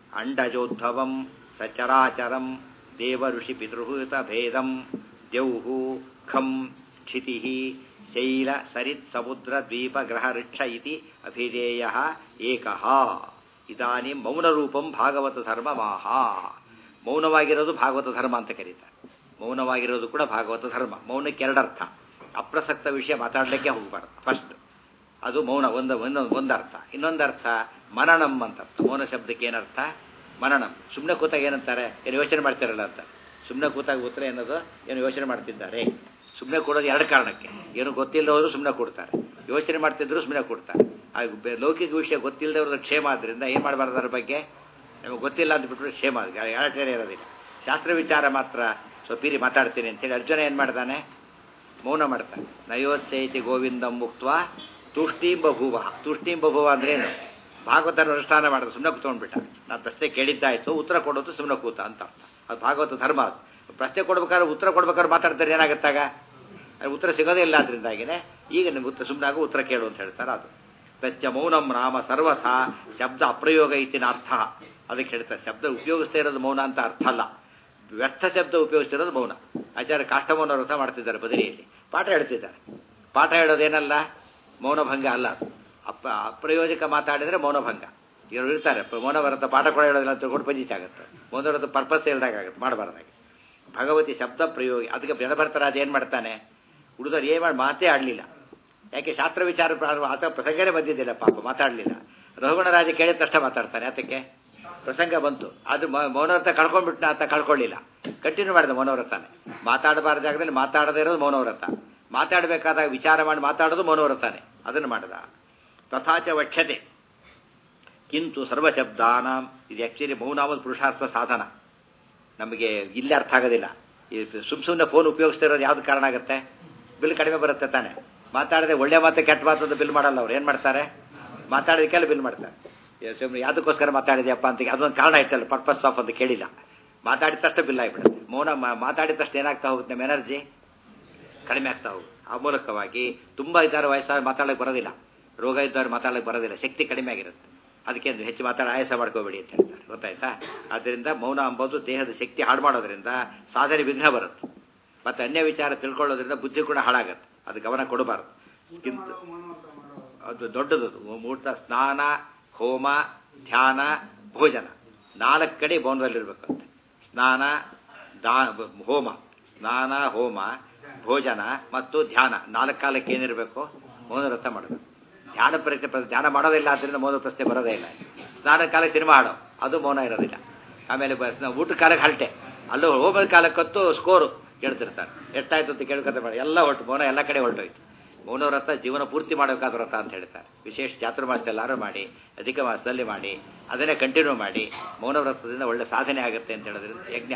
ಅಂಡಜೋದ್ಭವಂ ಸಚರಾಚರಂ ದೇವ ಋಷಿ ಪಿತೃಭೂತ ಭೇದಂ ದ್ಯೌಹು ಖಂ ಕ್ಷಿತಿ ಶೈಲ ಸರಿತ್ ಸಮುದ್ರ ದ್ವೀಪ ಗ್ರಹ ರಿಕ್ಷ ಇತಿ ಅಭಿಧೇಯ ಏಕಃ. ಇದಾನಿ ಮೌನರೂಪಂ ಭಾಗವತ ಧರ್ಮ ಮಾಹ. ಮೌನವಾಗಿರೋದು ಭಾಗವತ ಧರ್ಮ ಅಂತ ಕರೀತಾರೆ. ಮೌನವಾಗಿರೋದು ಕೂಡ ಭಾಗವತ ಧರ್ಮ. ಮೌನಕ್ಕೆ ಎರಡರ್ಥ. ಅಪ್ರಸಕ್ತ ವಿಷಯ ಮಾತಾಡಲಿಕ್ಕೆ ಹೋಗಬಾರ್ದು ಫಸ್ಟ್, ಅದು ಮೌನ ಒಂದರ್ಥ. ಇನ್ನೊಂದರ್ಥ ಮನನಂ ಅಂತ. ಮೌನ ಶಬ್ದಕ್ಕೆ ಏನರ್ಥ? ಮನನಂ. ಸುಮ್ಮನೆ ಕೂತಾಗ ಏನಂತಾರೆ? ಏನು ಯೋಚನೆ ಮಾಡ್ತಿರಲ್ಲ ಅಂತ. ಸುಮ್ಮನೆ ಕೂತಾಗ ಉತ್ತರ ಏನದು? ಏನು ಯೋಚನೆ ಮಾಡ್ತಿದ್ದಾರೆ. ಸುಮ್ಮನೆ ಕೊಡೋದು ಎರಡು ಕಾರಣಕ್ಕೆ. ಏನು ಗೊತ್ತಿಲ್ಲದವರು ಸುಮ್ಮನೆ ಕೊಡ್ತಾರೆ, ಯೋಚನೆ ಮಾಡ್ತಿದ್ರು ಸುಮ್ಮನೆ ಕೊಡ್ತಾರೆ. ಲೌಕಿಕ ವಿಷಯ ಗೊತ್ತಿಲ್ಲದವ್ರದ್ದು ಕ್ಷೇಮ ಆದ್ರಿಂದ ಏನು ಮಾಡಬಾರ್ದು, ಅದ್ರ ಬಗ್ಗೆ ನಮಗೆ ಗೊತ್ತಿಲ್ಲ ಅಂದ್ಬಿಟ್ರೆ ಕ್ಷೇಮ ಎರಡನೇ ಇರೋದಿಲ್ಲ. ಶಾಸ್ತ್ರ ವಿಚಾರ ಮಾತ್ರ ಸ್ವಪೀರಿ ಮಾತಾಡ್ತೀನಿ ಅಂತೇಳಿ ಅರ್ಜುನ ಏನು ಮಾಡ್ತಾನೆ? ಮೌನ ಮಾಡ್ತಾನೆ. ನಯೋತ್ಸೈತಿ ಗೋವಿಂದಂ ಮುಕ್ತ ತುಷ್ಟೀಂ ಬಭೂವ. ತುಷ್ಟೀಂ ಬಭೂವ ಅಂದ್ರೇನು? ಭಾಗವತನ ಅನುಷ್ಠಾನ ಮಾಡೋದು. ಸುಮ್ಮನೆ ಕೂತ್ಕೊಂಡ್ಬಿಟ್ಟ. ನಾನು ಪ್ರಶ್ನೆ ಕೇಳಿದ್ದಾಯ್ತು, ಉತ್ತರ ಕೊಡೋದು ಸುಮ್ಮನೆ ಕೂತ ಅಂತ ಅರ್ಥ. ಅದು ಭಾಗವತ ಧರ್ಮ. ಅದು ಪ್ರಶ್ನೆ ಕೊಡ್ಬೇಕಾದ್ರೆ ಉತ್ತರ ಕೊಡ್ಬೇಕಾದ್ರೆ ಮಾತಾಡ್ತಾರೆ, ಏನಾಗುತ್ತಾಗ ಉತ್ತರ ಸಿಗೋದೇ ಇಲ್ಲ. ಅದರಿಂದಾಗಿನೇ ಈಗ ನಿಮ್ಗೆ ಉತ್ತರ ಸುಮ್ಮನಾಗೂ ಉತ್ತರ ಕೇಳು ಅಂತ ಹೇಳ್ತಾರೆ. ಅದು ತಚ್ಚ ಮೌನಂ ನಾಮ ಸರ್ವಥಾ ಶಬ್ದ ಅಪ್ರಯೋಗ ಇತ್ತಿನ ಅರ್ಥ. ಅದಕ್ಕೆ ಹೇಳ್ತಾರೆ ಶಬ್ದ ಉಪಯೋಗಿಸ್ತಾ ಇರೋದು ಮೌನ ಅಂತ ಅರ್ಥ ಅಲ್ಲ, ವ್ಯರ್ಥ ಶಬ್ದ ಉಪಯೋಗಿಸ್ತಿರೋದು ಮೌನ. ಆಚಾರ್ಯ ಕಾಷ್ಟಮೌನ ವ್ರತ ಮಾಡ್ತಿದ್ದಾರೆ, ಬದರಿಯಲ್ಲಿ ಪಾಠ ಹೇಳ್ತಿದ್ದಾರೆ. ಪಾಠ ಹೇಳೋದೇನಲ್ಲ, ಮೌನಭಂಗ ಅಲ್ಲ. ಅಪ್ರಯೋಜಕ ಮಾತಾಡಿದರೆ ಮೌನಭಂಗ. ಇವರು ಇರ್ತಾರೆ ಮೌನವ್ರತ ಪಾಠ ಕೂಡ ಹೇಳೋದಿಲ್ಲ ಅಂತ ತಿಳ್ಕೊಂಡು ಪಂಜಿತ ಆಗುತ್ತೆ. ಮೌನವ್ರತ ಪರ್ಪಸ್ ಹೇಳ್ದಾಗುತ್ತೆ, ಮಾಡಬಾರ್ದಾಗಿ. ಭಗವತಿ ಶಬ್ದ ಪ್ರಯೋಗಿ. ಅದಕ್ಕೆ ಬೆಳಭರ್ತರಾಜ ಏನು ಮಾಡ್ತಾನೆ? ಹುಡುಗರು ಏನು ಮಾಡಿ ಮಾತೇ ಆಡಲಿಲ್ಲ. ಯಾಕೆ? ಶಾಸ್ತ್ರ ವಿಚಾರ ಆತ ಪ್ರಸಂಗನೇ ಬಂದಿದ್ದಿಲ್ಲ, ಪಾಪ ಮಾತಾಡಲಿಲ್ಲ. ರಘುಗಣರಾಜ ಕೇಳಿದ ತಕ್ಷಣ ಮಾತಾಡ್ತಾನೆ. ಅದಕ್ಕೆ ಪ್ರಸಂಗ ಬಂತು, ಅದು ಮೌನವ್ರತ ಕಳ್ಕೊಂಡ್ಬಿಟ್ನ ಅಂತ ಕಳ್ಕೊಳ್ಳಿಲ್ಲ, ಕಂಟಿನ್ಯೂ ಮಾಡಿದ ಮೌನವ್ರತಾನೆ. ಮಾತಾಡಬಾರ್ದ ಜಾಗದಲ್ಲಿ ಮಾತಾಡದೇ ಇರೋದು ಮೌನವ್ರತ, ಮಾತಾಡಬೇಕಾದಾಗ ವಿಚಾರ ಮಾಡಿ ಮಾತಾಡೋದು ಮೌನವ್ರತಾನೆ. ಅದನ್ನು ಮಾಡಿದ. ತಥಾಚ ವಕ್ಷ್ಯತೆ ಕಿಂತು ಸರ್ವಶಬ್ದಾನ. ಇದು ಆ್ಯಕ್ಚುಲಿ ಮೌನಾಮದ ಪುರುಷಾರ್ಥ ಸಾಧನ. ನಮಗೆ ಇಲ್ಲಿ ಅರ್ಥ ಆಗೋದಿಲ್ಲ. ಈ ಸುಮ್ಮನೆ ಫೋನ್ ಉಪಯೋಗಿಸ್ತಾ ಇರೋದು ಯಾವ್ದು ಕಾರಣ ಆಗುತ್ತೆ? ಬಿಲ್ ಕಡಿಮೆ ಬರುತ್ತೆ ತಾನೆ. ಮಾತಾಡದೆ ಒಳ್ಳೆ ಮಾತು ಕೆಟ್ಟ ಮಾತು ಅಂತ ಬಿಲ್ ಮಾಡಲ್ಲ ಅವ್ರು. ಏನು ಮಾಡ್ತಾರೆ? ಮಾತಾಡೋದಕ್ಕೆಲ್ಲ ಬಿಲ್ ಮಾಡ್ತಾರೆ. ಸುಮ್ಮನೆ ಯಾವುದಕ್ಕೋಸ್ಕರ ಮಾತಾಡಿದೆಯಪ್ಪ ಅಂತ ಅದೊಂದು ಕಾರಣ ಇಟ್ಟಲ್ಲ, ಪರ್ಪಸ್ ಆಫ್ ಅಂತ ಕೇಳಿಲ್ಲ. ಮಾತಾಡಿದ ತಕ್ಷಣ ಬಿಲ್ ಆಗಿಬಿಡುತ್ತೆ. ಮೌನ ಮಾತಾಡಿದ ತಕ್ಷಣ ಏನಾಗ್ತಾ ಹೋಗುತ್ತೆ? ನಮ್ಮ ಎನರ್ಜಿ ಕಡಿಮೆ ಆಗ್ತಾ ಹೋಗುತ್ತೆ. ಆ ಮೂಲಕವಾಗಿ ತುಂಬ ಇದ್ದಾರೆ ವಯಸ್ಸಾಗಿ ಮಾತಾಡೋಕ್ಕೆ ಬರೋದಿಲ್ಲ, ರೋಗ ಇದ್ದವ್ರು ಮಾತಾಡೋಕ್ಕೆ ಬರೋದಿಲ್ಲ, ಶಕ್ತಿ ಕಡಿಮೆ ಆಗಿರುತ್ತೆ. ಅದಕ್ಕೆ ಹೆಚ್ಚು ಆಯಾಸ ಮಾಡ್ಕೋಬೇಡಿ ಅಂತ ಹೇಳ್ತಾರೆ, ಗೊತ್ತಾಯ್ತಾ? ಆದ್ದರಿಂದ ಮೌನ ಅಂಬೋದು ದೇಹದ ಶಕ್ತಿ ಹಾಳು ಮಾಡೋದ್ರಿಂದ ಸಾಧನೆ ವಿಘ್ನ ಬರುತ್ತೆ. ಮತ್ತು ಅನ್ಯ ವಿಚಾರ ತಿಳ್ಕೊಳ್ಳೋದ್ರಿಂದ ಬುದ್ಧಿ ಕೂಡ ಹಾಳಾಗತ್ತೆ. ಅದು ಗಮನ ಕೊಡಬಾರ್ದು. ಅದು ದೊಡ್ಡದು. ಮೂರ್ತ ಸ್ನಾನ, ಹೋಮ, ಧ್ಯಾನ, ಭೋಜನ 4 ಕಡೆ ಮೌನದಲ್ಲಿರ್ಬೇಕಂತೆ. ಸ್ನಾನ, ಹೋಮ, ಸ್ನಾನ, ಹೋಮ, ಭೋಜನ ಮತ್ತು ಧ್ಯಾನ 4 ಕಾಲಕ್ಕೆ ಏನಿರಬೇಕು? ಮೌನವ್ರತ ಮಾಡಬೇಕು. ಧ್ಯಾನ ಮಾಡೋದಿಲ್ಲ, ಆದ್ದರಿಂದ ಮೌನ ಪ್ರಶ್ನೆ ಬರೋದೇ ಇಲ್ಲ. ಸ್ನಾನ ಕಾಲಕ್ಕೆ ಸಿನಿಮಾ ಹಾಡೋ, ಅದು ಮೌನ ಇರೋದಿಲ್ಲ. ಆಮೇಲೆ ಊಟ ಕಾಲಕ್ಕೆ ಹಲ್ಟೆ, ಅಲ್ಲೂ ಹೋಗೋದ ಕಾಲಕ್ಕಂತೂ ಸ್ಕೋರು ಕೇಳ್ತಿರ್ತಾರೆ. ಎಷ್ಟಾಯ್ತು ಅಂತ ಕೇಳ್ಕೊತ ಮಾಡಿ ಎಲ್ಲ ಹೊರಟು, ಮೌನ ಎಲ್ಲ ಕಡೆ ಹೊರಟೋಯ್ತು. ಮೌನವ್ರತ ಜೀವನ ಪೂರ್ತಿ ಮಾಡಬೇಕಾದ ವ್ರತ ಅಂತ ಹೇಳ್ತಾರೆ. ವಿಶೇಷ ಚಾತುರ್ಮಾಸದಲ್ಲಾರು ಮಾಡಿ, ಅಧಿಕ ಮಾಸದಲ್ಲಿ ಮಾಡಿ, ಅದನ್ನೇ ಕಂಟಿನ್ಯೂ ಮಾಡಿ. ಮೌನವ್ರತದಿಂದ ಒಳ್ಳೆ ಸಾಧನೆ ಆಗುತ್ತೆ ಅಂತ ಹೇಳೋದ್ರಿಂದ ಯಜ್ಞ.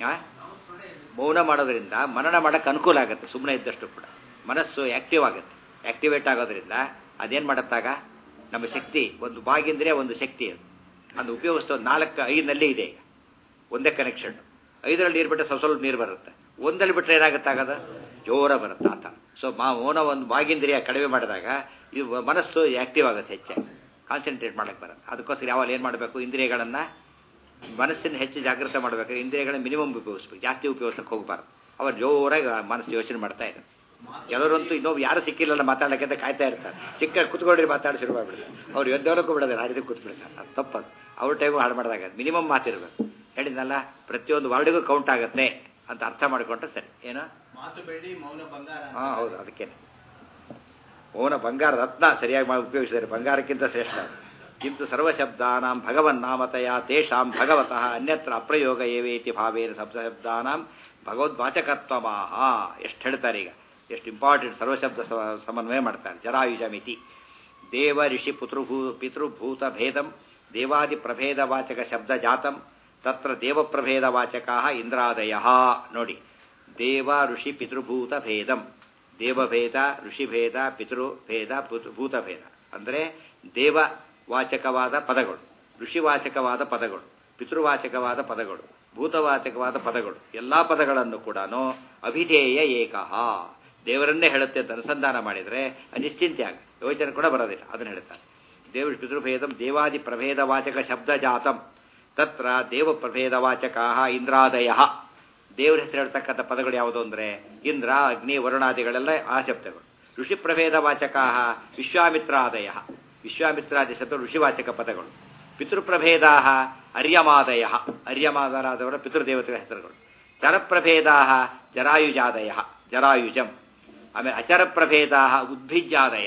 ಮೌನ ಮಾಡೋದ್ರಿಂದ ಮನನ ಮಾಡೋಕ್ಕೆ ಅನುಕೂಲ ಆಗುತ್ತೆ. ಸುಮ್ಮನೆ ಇದ್ದಷ್ಟು ಕೂಡ ಮನಸ್ಸು ಆ್ಯಕ್ಟಿವ್ ಆಗುತ್ತೆ. ಆ್ಯಕ್ಟಿವೇಟ್ ಆಗೋದ್ರಿಂದ ಅದೇನು ಮಾಡುತ್ತಾಗ ನಮ್ಮ ಶಕ್ತಿ ಒಂದು ಬಾಗಿಂದ್ರೆ ಒಂದು ಶಕ್ತಿ ಅದು ಉಪಯೋಗಿಸ್ತೋ 4-5 ನಲ್ಲಿ ಇದೆ. ಈಗ ಒಂದೇ ಕನೆಕ್ಷನ್. 5ರಲ್ಲಿ ನೀರು ಬಿಟ್ಟರೆ ಸ್ವಲ್ಪ ನೀರು ಬರುತ್ತೆ, 1ದಲ್ಲಿ ಬಿಟ್ಟರೆ ಏನಾಗುತ್ತಾಗದ ಜೋರ ಬರುತ್ತೆ ಆತ. ಸೊ ಮೌನ ಒಂದು ಬಾಗಿಂದ್ರಿಯ ಕಡಿಮೆ ಮಾಡಿದಾಗ ಇದು ಮನಸ್ಸು ಆ್ಯಕ್ಟಿವ್ ಆಗುತ್ತೆ, ಹೆಚ್ಚಾಗಿ ಕಾನ್ಸಂಟ್ರೇಟ್ ಮಾಡಕ್ಕೆ ಬರುತ್ತೆ. ಅದಕ್ಕೋಸ್ಕರ ಯಾವಾಗ ಏನು ಮಾಡಬೇಕು? ಇಂದ್ರಿಯಗಳನ್ನು, ಮನಸ್ಸನ್ನು ಹೆಚ್ಚು ಜಾಗೃತ ಮಾಡಬೇಕು. ಇಂದ್ರಿಯಗಳನ್ನ ಮಿನಿಮಮ್ ಉಪಯೋಗಿಸ್ಬೇಕು, ಜಾಸ್ತಿ ಉಪಯೋಗಿಸಕ್ಕೆ ಹೋಗಬಾರ್ದು. ಅವ್ರು ಜೋರಾಗಿ ಮನಸ್ಸು ಯೋಚನೆ ಮಾಡ್ತಾ ಇದ್ದಾರೆ. ಕೆಲವರಂತೂ ಇನ್ನೊಬ್ಬ ಯಾರು ಸಿಕ್ಕಿಲ್ಲ ಮಾತಾಡೋಕ್ಕೆ ಅಂತ ಕಾಯ್ತಾ ಇರ್ತಾರೆ. ಸಿಕ್ಕ ಕುತ್ಕೊಂಡ್ರಿ ಮಾತಾಡಿ ಶುರು ಮಾಡಿಬಿಡ್ತಾರೆ. ಅವ್ರು ಎದ್ದವರಕ್ಕೂ ಬಿಡೋದಿಲ್ಲ, ಆ ರೀತಿ ಕೂತ್ಬಿಡ್ತಾರೆ. ಅದು ತಪ್ಪದು. ಅವ್ರ ಟೈಮು ಹಾಳು ಮಾಡಿದಾಗ ಮಿನಿಮಮ್ ಮಾತಿರ್ಬೇಕು. ಹೇಳಿದ್ನಲ್ಲ, ಪ್ರತಿಯೊಂದು ವರ್ಡಿಗೂ ಕೌಂಟ್ ಆಗುತ್ತೆ ಅಂತ ಅರ್ಥ ಮಾಡಿಕೊಂಡ್ರೆ ಸರಿ. ಏನು ಮಾತು ಬೇಡಿ, ಮೌನ ಬಂಗಾರ. ಹಾಂ, ಹೌದು. ಅದಕ್ಕೇನೆ ಮೌನ ಬಂಗಾರ ರತ್ನ. ಸರಿಯಾಗಿ ಉಪಯೋಗಿಸಿದರೆ ಬಂಗಾರಕ್ಕಿಂತ ಶ್ರೇಷ್ಠ. ಕಿಂತು ಸರ್ವಶಬ್ದಾನಾಂ ಭಗವನ್ನಾಮತಯ ತೇಷಾಂ ಭಗವತಃ ಅನ್ಯತ್ರ ಅಪ್ರಯೋಗ ಏವೇತಿ ಭಾವೇನ ಶಬ್ದಾನಾಂ ಭಗವದ್ವಾಚಕತ್ವಮಾಹ. ಎಷ್ಟು ಹೇಳ್ತಾರೆ ಈಗ, ಎಷ್ಟು ಇಂಪಾರ್ಟೆಂಟ್. ಸರ್ವಶಬ್ದ ಸಮನ್ವಯ ಮಾಡ್ತಾರೆ. ಜರಾಯುಜಮಿತಿ ದೇವ ಋಷಿ ಪಿತೃಭೂತ ಭೇದಂ ದೇವಾದಿ ಪ್ರಭೇದವಾಚಕ ಶಬ್ದ ಜಾತಂ ತತ್ರ ದೇವಪ್ರಭೇದವಾಚಕ ಇಂದ್ರಾದಯ. ನೋಡಿ, ದೇವ ಋಷಿ ಪಿತೃಭೂತ ಭೇದಂ. ದೇವಭೇದ, ಋಷಿಭೇದ, ಪಿತೃಭೇದ, ಭೂತಭೇದ ಅಂದರೆ ದೇವವಾಚಕವಾದ ಪದಗಳು, ಋಷಿವಾಚಕವಾದ ಪದಗಳು, ಪಿತೃವಾಚಕವಾದ ಪದಗಳು, ಭೂತವಾಚಕವಾದ ಪದಗಳು, ಎಲ್ಲ ಪದಗಳನ್ನು ಕೂಡ ಅಭಿಧೇಯ ಏಕಃ ದೇವರನ್ನೇ ಹೇಳುತ್ತೆ ಅಂತ ಅನುಸಂಧಾನ ಮಾಡಿದರೆ ನಿಶ್ಚಿಂತೆ ಆಗ ಯೋಚನೆ ಕೂಡ ಬರೋದಿಲ್ಲ. ಅದನ್ನು ಹೇಳ್ತಾರೆ. ದೇವ ಪಿತೃಭೇದಂ ದೇವಾದಿ ಪ್ರಭೇದವಾಚಕ ಶಬ್ದ ಜಾತಂ ತತ್ರ ದೇವ ಪ್ರಭೇದವಾಚಕ ಇಂದ್ರಾದಯ. ದೇವರ ಹೆಸರು ಹೇಳ್ತಕ್ಕಂಥ ಪದಗಳು ಯಾವುದು ಅಂದರೆ ಇಂದ್ರ, ಅಗ್ನಿ, ವರುಣಾದಿಗಳೆಲ್ಲ ಆ ಶಬ್ದಗಳು. ಋಷಿ ಪ್ರಭೇದವಾಚಕ ವಿಶ್ವಾಮಿತ್ರಾದಯ. ವಿಶ್ವಾಮಿತ್ರಾದಿ ಶಬ್ದ ಋಷಿವಾಚಕ ಪದಗಳು. ಪಿತೃಪ್ರಭೇದಾ ಅರ್ಯಮಾದಯ. ಅರ್ಯಮಾದರಾದವರ ಪಿತೃದೇವತೆಗಳ ಹೆಸರುಗಳು. ಚರಪ್ರಭೇದಾ ಜರಾಯುಜಾದಯ. ಜರಾಯುಜಂ. ಆಮೇಲೆ ಅಚರಪ್ರಭೇದಾ ಉದ್ಭಿಜ್ಜಾದಯ.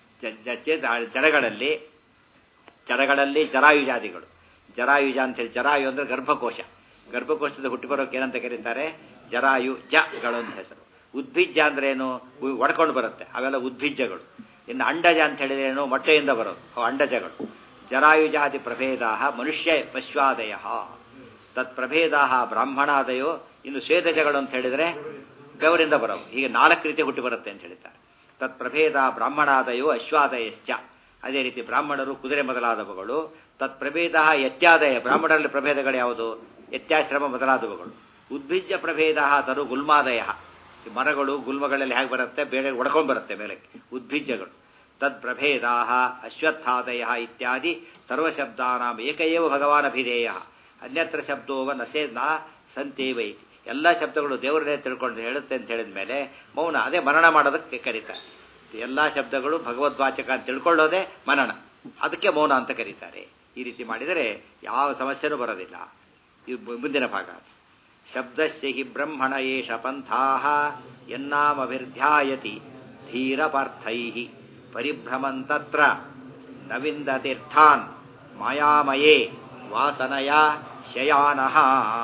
ಜರಗಳಲ್ಲಿ ಜರಾಯುಜಾದಿಗಳು. ಜರಾಯುಜ ಅಂತೇಳಿ, ಜರಾಯು ಅಂದರೆ ಗರ್ಭಕೋಶ. ಗರ್ಭಕೋಶದ ಹುಟ್ಟಿ ಬರೋಕೆ ಏನಂತ ಕರೀತಾರೆ? ಜರಾಯು ಜಗಳು ಅಂತ ಹೆಸರು. ಉದ್ಭಿಜ್ಜ ಅಂದ್ರೇನು? ಒಡ್ಕೊಂಡು ಬರುತ್ತೆ, ಅವೆಲ್ಲ ಉದ್ಭಿಜ್ಜಗಳು. ಇನ್ನು ಅಂಡಜ ಅಂತ ಹೇಳಿದ್ರೇನು? ಮೊಟ್ಟೆಯಿಂದ ಬರೋದು, ಅವು ಅಂಡಜಗಳು. ಜರಾಯುಜಾದಿ ಪ್ರಭೇದಾ ಮನುಷ್ಯ ಪಶ್ವಾದಯ. ತತ್ಪ್ರಭೇದಾ ಬ್ರಾಹ್ಮಣಾದಯೋ. ಇನ್ನು ಶ್ವೇತಜಗಳು ಅಂತ ಹೇಳಿದರೆ ಬೆವರಿಂದ ಬರೋವು. ಹೀಗೆ 4 ರೀತಿ ಹುಟ್ಟಿ ಬರುತ್ತೆ ಅಂತ ಹೇಳ್ತಾರೆ. ತತ್ಪ್ರಭೇದ ಬ್ರಾಹ್ಮಣಾದಯೋ ಅಶ್ವಾದಯಶ್ಚ. ಅದೇ ರೀತಿ ಬ್ರಾಹ್ಮಣರು, ಕುದುರೆ ಮೊದಲಾದವುಗಳು. ತತ್ಪ್ರಭೇದ ಯತ್ಯಾದಯ. ಬ್ರಾಹ್ಮಣರಲ್ಲಿ ಪ್ರಭೇದಗಳು ಯಾವುದು? ಯತ್ಯಾಶ್ರಮ ಮೊದಲಾದವುಗಳು. ಉದ್ಭಿಜ್ಜ ಪ್ರಭೇದ ತರು ಗುಲ್ಮಾದಯ. ಮರಗಳು ಗುಲ್ಮಗಳಲ್ಲಿ ಹೇಗೆ ಬರುತ್ತೆ? ಬೇಳೆ ಒಡ್ಕೊಂಡು ಬರುತ್ತೆ ಮೇಲಕ್ಕೆ, ಉದ್ಭಿಜ್ಜಗಳು. ತತ್ಪ್ರಭೇದಾ ಅಶ್ವತ್ಥಾದಯ ಇತ್ಯಾದಿ ಸರ್ವಶಬ್ದಾನಾಂ ಏಕಏವ ಭಗವಾನ್ ಅಭಿಧೇಯ. ಅನ್ಯತ್ರ ಶಬ್ದೋವ ನ ಸಂತೇವ ಇತಿ. ಎಲ್ಲ ಶಬ್ದಗಳು ದೇವರನ್ನೇ ತಿಳ್ಕೊಂಡು ಹೇಳುತ್ತೆ ಅಂತ ಹೇಳಿದ ಮೇಲೆ ಮೌನ, ಅದೇ ಮನನ ಮಾಡೋದಕ್ಕೆ ಕರೀತಾರೆ. ಎಲ್ಲ ಶಬ್ದಗಳು ಭಗವದ್ವಾಚಕ ಅಂತ ತಿಳ್ಕೊಳ್ಳೋದೇ ಮನನ, ಅದಕ್ಕೆ ಮೌನ ಅಂತ ಕರೀತಾರೆ. ಈ ರೀತಿ ಮಾಡಿದರೆ ಯಾವ ಸಮಸ್ಯೆನೂ ಬರೋದಿಲ್ಲ. ಇದು ಮುಂದಿನ ಭಾಗ. ಶಬ್ದಸ್ಯ ಹಿ ಬ್ರಹ್ಮಣ ಏಷ ಪಂಥಾಃ ಯನ್ನಾಮಭಿರ್ಧ್ಯಾಯತಿ ಧೀರಪಾರ್ಥೈಃ ಪರಿಭ್ರಮಂತತ್ರ ನ ವಿಂದತೀರ್ಥಾನ್ ಮಾಯಾಮಯೇ ವಾಸನಯಾ ಶಯಾನಃ.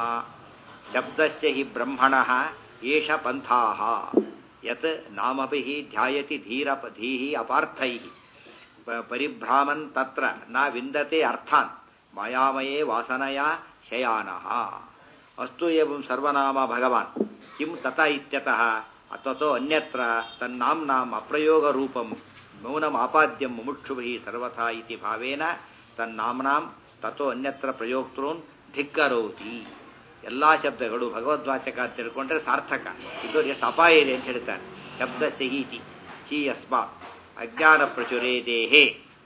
ಶಬ್ದಸ್ಯ ಹಿ ಬ್ರಹ್ಮಣಃ ಏಷ ಪಂಥಾಃ ಯತ್ ನಾಮಭಿಃ ಧ್ಯಾಯತಿ ಧೀಃ ಅಪಾರ್ಥೈಃ ಪರಿಭ್ರಾಮನ್ ತತ್ರ ನ ವಿಂದತೆ ಅರ್ಥಾನ್ ಮಾಯಾಮಯೇ ವಾಸನಯಾ ಶಯಾನಃ. ಅಸ್ತು ಏವಂ ಸರ್ವನಾಮ ಭಗವಾನ್ ಕಿಂ ತತ ಇತ್ಯತಃ ಅತತೋ ಅನ್ಯತ್ರ ತನ್ನಾಮ್ನಾಂ ಅಪ್ರಯೋಗ ರೂಪಂ ಮೌನಂ ಆಪಾದ್ಯಂ ಮುಮುಕ್ಷುಭಿಃ ಸರ್ವಥಾ ಇತಿ ಭಾವೇನ ತನ್ನಾಮ್ನಾಂ ತತೋ ಅನ್ಯತ್ರ ಪ್ರಯೋಕ್ತॄನ್ ಧಿಕ್ಕರೋತಿ. ಎಲ್ಲ ಶಬ್ದಗಳು ಭಗವದ್ವಾಚಕ ಅಂತ ತಿಳ್ಕೊಂಡ್ರೆ ಸಾರ್ಥಕ. ಇದು ಎಷ್ಟು ಅಪಾಯ ಇದೆ ಅಂತ ಹೇಳ್ತಾರೆ. ಶಬ್ದ ಸಿಹೀತಿ ಹಿ ಯಸ್ಮಾತ್ ಅಜ್ಞಾನ ಪ್ರಚುರೇ ದೇಹೇ.